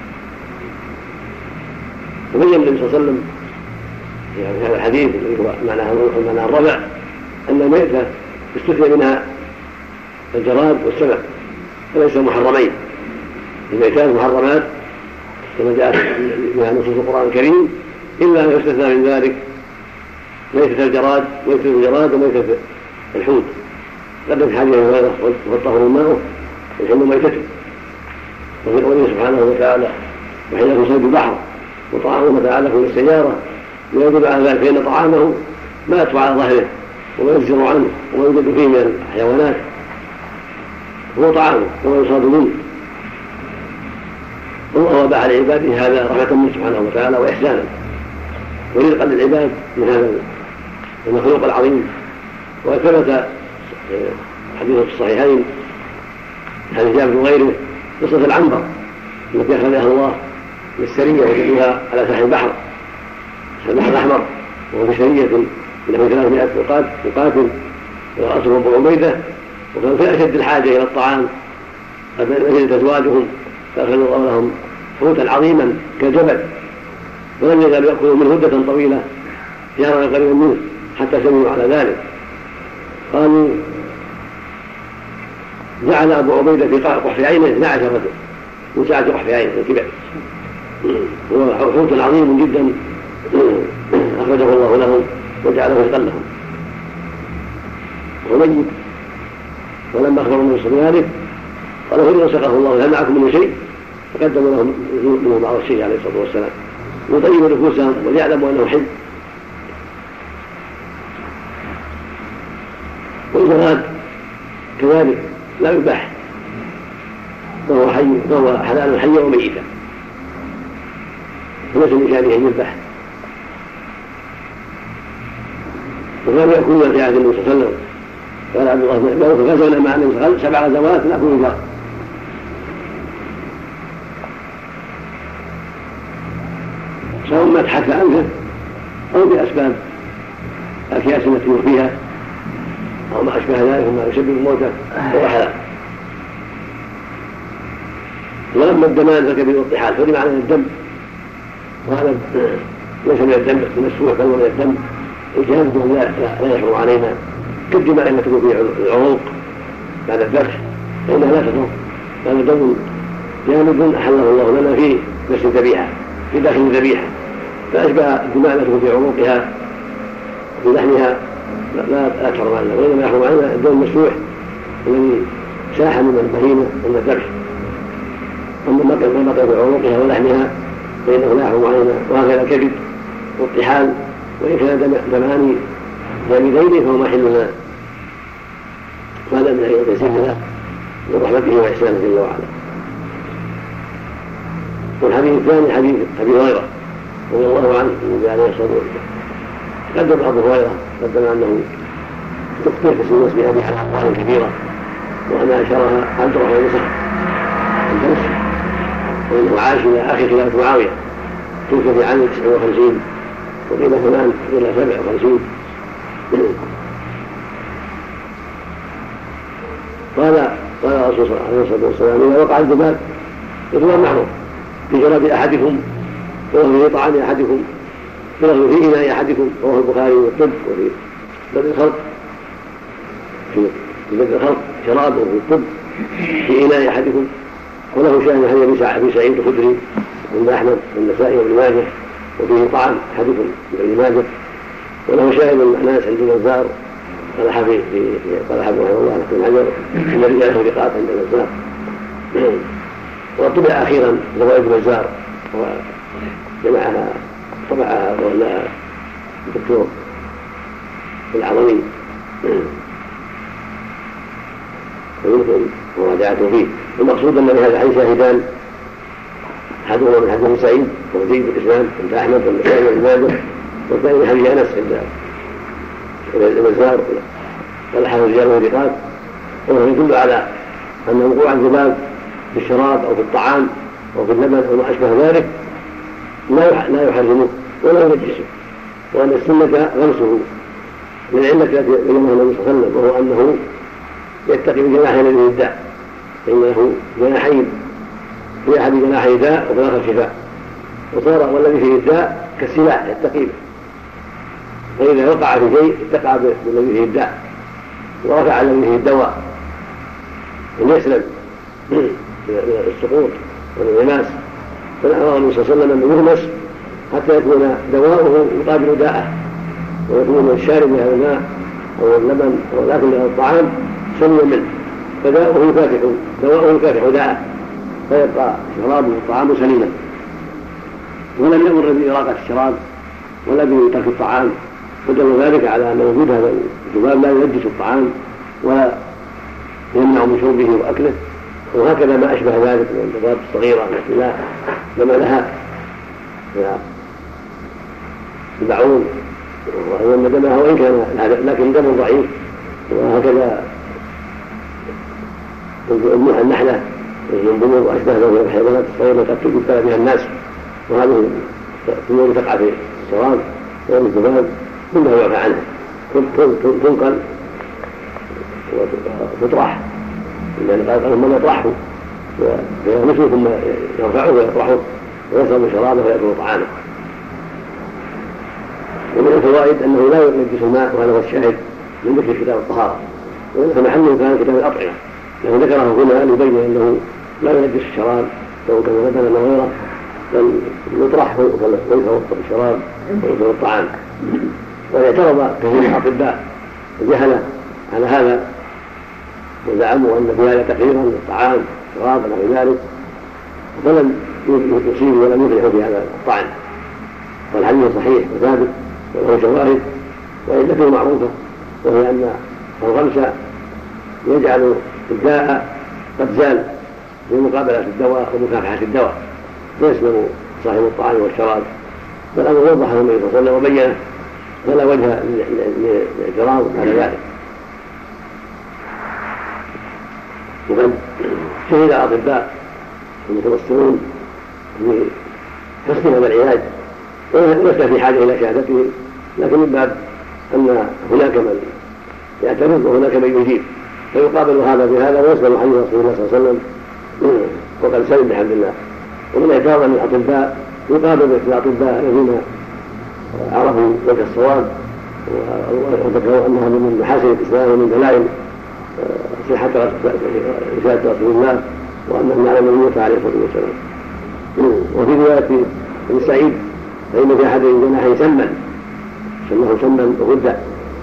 وبين النبي صلى الله عليه وسلم في هذا الحديث معنى الرفع أن الميتة استثنى منها الجراد والسمك فليس محرمين، الميتان محرمات كما جاءت بها نصوص القرآن الكريم، إلا أن يستثنى من ذلك ميتة الجراد وميتة الحوت. قد في حديث هريرة والطهر ماؤه الحل ميتته، وفي قوله سبحانه وتعالى وحل لكم صيد البحر وطعامه متاعا لكم للسيارة، ويجب على ذلك فإن طعامه ما يطفو على ظهره وما يزجر عنه وما يوجد فيه من الحيوانات هو طعامه وما يصاد منه. والله أباح لعباده هذا رحمة منه سبحانه وتعالى وإحسانا ورزقا للعباد من هذا المخلوق العظيم. وثبت حديث في الصحيحين حديث جابر وغيره قصة العنبر التي أخذها الله للسرية وجدوها على ساحل البحر الأحمر، وهو في سرية له 300 مقاتل ورأسهم أبو عبيدة، وكانوا في أشد الحاجة إلى الطعام فنزلت أزواجهم فأخذوا الله لهم حوتا عظيما كالجبل، ولم يزالوا يأكلوا منه مدة طويلة جارا قريبا منه حتى سمعوا على ذلك. قالوا جعل أبو عبيدة في قحف عينه 12 رجل من ساعة قحف عينه الكبر، هو حوت عظيم جدا أخرجه الله لهم وجعله رزقا لهم وميت. ولما أخبروا من ذلك قالوا إذا سقاه الله هل معكم منه شيء؟ فقدموا لهم منه بعض الشيء عليه الصلاة والسلام يطيبوا نفوسهم وليعلموا أنه حل. والجراد كذلك لا يباح، فهو حلال حيا وميتا وليس لشانه أن يذبح. وكانوا يأكلون في عهد النبي صلى الله عليه وسلم، قال عبد الله بن عمر غزونا مع النبي صلى الله عليه وسلم 7 غزوات نأكل الجراد. سواء مات حتى أنفه أو بأسباب الأكياس التي هو فيها أو ما أشبه ذلك مما يسبب الموتى هو حلال. ولما الدمان فكبير الطحال فدي معنى الدم، وهذا ليس من الدم المسفوح بل من الدم الجامد لا يحرم علينا كالدماء التي تكون في العروق بعد الذبح فإنها لا تضر، لأن دم جامد أحله الله لنا في نفس الذبيحة في داخل الذبيحة، فأشبه الدماء التي تكون في عروقها في لحمها لا تحرم علينا، وإنما يحرم علينا الدم المسفوح الذي ساح من البهيمة عند الذبح. أما ما بقي في عروقها ولحمها فإنه لا يحرم علينا. وهكذا الكبد والطحال وإن كان دمان جامدين فهو محل لنا، وهذا من أيضا تيسيرنا من رحمته وإحسانه جل وعلا. والحديث الثاني حديث أبي هريرة رضي الله عنه النبي عليه الصلاة والسلام قدم أبو هريرة أنه تقتل في الناس بأبي على أموال كبيرة وأنا أشرها عبد الرحمن بن صخر الدوسي، وإنه عاش إلى آخر خلافة معاوية توفي في عام 59 وقيل فلان إلى 57. قال الرسول عليه الصلاة والسلام إذا وقع الذباب يطلع معه في جراد أحدكم وهو في طعام أحدكم يرغب في إناء أحدكم، رواه البخاري والطب وفي بدء الخلق في بدء الخلق شراب وفي الطب في إناء أحدكم. وله شأن حديث أبي سعيد الخدري عند أحمد والنسائي وابن ماجه وفيه طعام أحدكم ابن ماجه. وله شاهد من أناس عند البزار قال حفظ رحمه الله بن حجر ان الرجال ثقات عند البزار. وطبع اخيرا زوائد البزار وجمعها طبعها ولا الدكتور العظمي. ومن ثلث وراجعة فيه. المقصود أن لهذا الحديث شاهدان، أحدهما من حديث سعيد وهو جيد الإسلام عند أحمد والنسائي وابن ماجه، والثاني من حديث أنس عند البزار والحافظ رجاله ثقات، وهو يدل على أن وقوع الذباب في الشراب أو في الطعام أو في اللبن أو ما أشبه ذلك لا يحرمه ولا ينجسه، وأن السنة غمسه للعلة التي بينها النبي صلى الله عليه وسلم، وهو أنه يتقي بجناحين الذي الداء، فإنه جناحين في أحد جناحي داء وفي الآخر شفاء، وصار والذي فيه الداء كالسلاح يتقي به، فإذا وقع في شيء اتقى بالذي فيه الداء ورفع الذي فيه الدواء وليسلم من السقوط والانغماس. فنأمر النبي صلى الله عليه وسلم أن يغمس حتى يكون دواؤه يقابل داءه، ويكون الشارب من هذا الماء أو اللبن أو الأكل من الطعام سلم منه، دواؤه يكافح داءه، فيبقى شرابه والطعام سليما. ولم يأمر بإراقة الشراب ولا بترك الطعام، ودل ذلك على أن وجود هذا الذباب لا ينجس الطعام ولا يمنع من شربه وأكله، وهكذا ما أشبه ذلك من الذباب الصغيرة التي لا دم لها البعوض وهو أن دمها وإن كان لكن دم ضعيف، وهكذا النحلة والزنبور وأشبه ذلك من الحيوانات الصغيرة قد تبتلى بها الناس، وهذه الأمور تقع في الشراب وفي الذباب كلها يعفى عنها، تنقل وتطرح، لأن قال من يطرحه فيغمسه ثم يرفعه ويطرحه ويشرب شرابه ويأكل طعامه. ومن الفوائد أنه لا ينجس الماء، وهذا هو الشاهد من ذكر كتاب الطهارة، فمحله كان كتاب الأطعمة، لكن ذكره هنا ليبين أنه لا ينجس الشراب سواء كان لبنا أو غيره، بل يطرح ويشرب الشراب ويشرب الطعام. واعترض كثير من الأطباء الجهلة على هذا وزعموا أن في هذا تقريرا للطعام شراب ونحو ذلك، فلم يصيبوا ولم يفلحوا في هذا الطعن، والحديث صحيح وثابت وله شواهد وعلته معروفة، وهي أن الغمس يجعل الداء قد زال في مقابلة الدواء ومكافحة الدواء، فيسلم صاحب الطعام والشراب. فالأمر وضحه النبي صلى الله عليه وسلم وبينه، فلا وجه للاعتراض على ذلك. وقد شهد الأطباء المتوسطون بحسن هذا العلاج، ولسنا في حاجة إلى شهادته، لكن من باب أن هناك من يعترض وهناك من يجيب، فيقابل هذا بهذا ويسلم حديث رسول الله صلى الله عليه وسلم وقد سلم بحمد الله. ومن اعتراض من الأطباء يقابل الأطباء الذين عرفوا وجه الصواب وذكروا أنها من محاسن الإسلام ومن دلائل صحة رسالة رسول الله، وأنه نعلم الموتى عليه الصلاة والسلام. وفي رواية ابن سعيد فإن في أحد الجناحين سما سماه سما وغدا.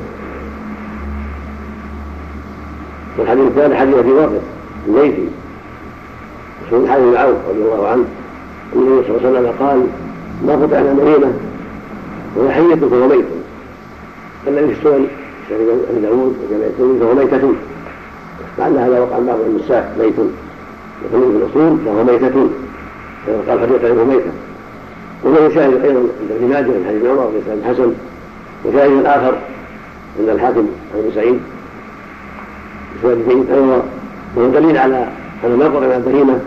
والحديث الثاني حديث أبي واقد الليثي مسعود حارث بن عوف رضي الله عنه أن النبي صلى الله عليه وسلم قال: ما قطعنا مهينة وهي حية فهو ميت. الذي في السنن أبي داود وجمع الترمذي فهو ميتة، لعل هذا وقع بعض النساء ميت، وفي الأصول فهو ميتة، قال حديث عنه ميتة. وله شاهد أيضا عند ابن ماجه من حديث عمر بن حسن، وشاهد آخر عند الحاكم عن ابن سعيد بسند جيد أيضا، وهو دليل على أن ما قطع من البهيمة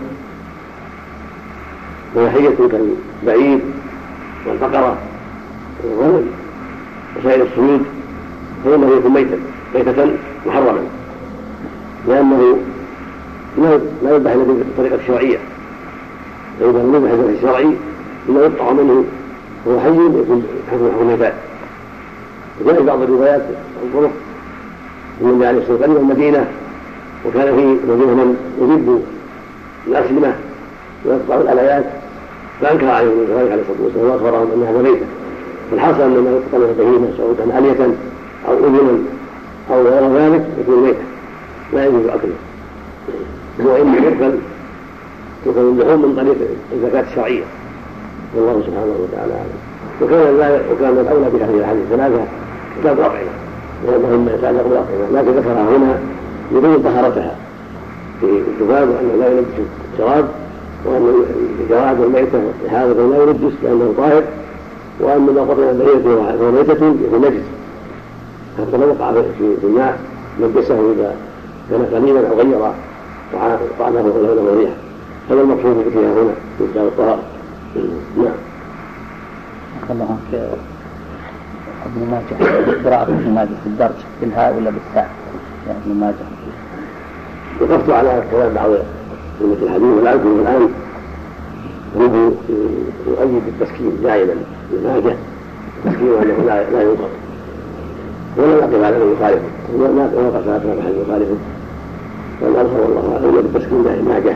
وهي حية كالبعير والبقرة والغنم وسائر الصيود فإنه يكون ميتة محرما، لأنه لا يذبح إلا بالطريقة الشرعية، فإذا لم يذبح بالطريقة الشرعي إلا يقطع منه وهو حي يكون حكم ميتات. وجاء بعض الروايات الطرق من النبي عليه الصلاة والسلام قدم المدينة، وكان في المدينة من يجب الأسلمة ويقطع الآليات، فأنكر عليهم ذلك عليه الصلاة والسلام وأخبرهم أنها ميتة. فالحاصل أن ما يقطع من البهيمة سواء كان آلية أو أذنا أو غير ذلك يكون ميتة لا يجوز أكله، وإن يؤكل اللحوم من طريق الزكاة الشرعية، والله سبحانه وتعالى أعلم. وكان الأولى بهذه الأحاديث الثلاثة كتاب الأطعمة، لأنهم يتعلق بالأطعمة، لكن ذكرها هنا يبين طهارتها في الذباب وأنه لا ينجس الشراب، وأن الجراد والميتة حاضر لا ينجس لأنه طاهر، وأما ما قطع بيته وميتة يكون نجس حتى لو وقع في الماء نجسه إذا كان قليلا أو غير طعمه ولونه وريحه. هذا المقصود فيها هنا في كتاب الطهارة. نعم. الله عنك ابن ماجه، قراءة ابن ماجه في الدرج بالهاء ولا بالتاء؟ يعني ابن ماجه وقفت على كلام بعض أئمة الحديث ولا أذكر الآن يريد يؤيد التسكين دائما ابن ماجه التسكين وأنه لا ينقض، ولا يقف على من يخالفه، ولا يوقف على محل يخالفه، والأظهر والله أعلم بالتسكين دائما ماجه.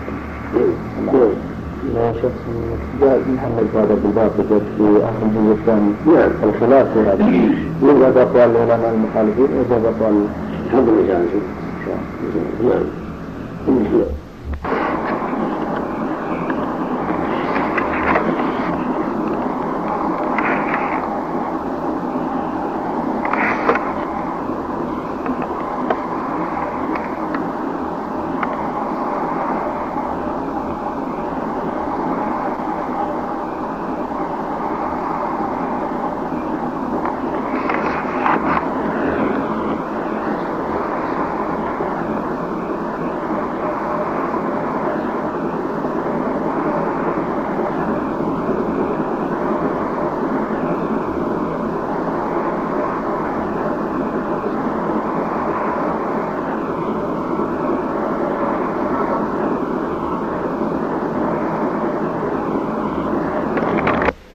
لا شخص جاء من محمد هذا بالباب في آخر الجزء الثاني. نعم. الخلاف في هذا يوجد أقوال العلماء المخالفين ويوجد أقوال الحمد لله. نعم.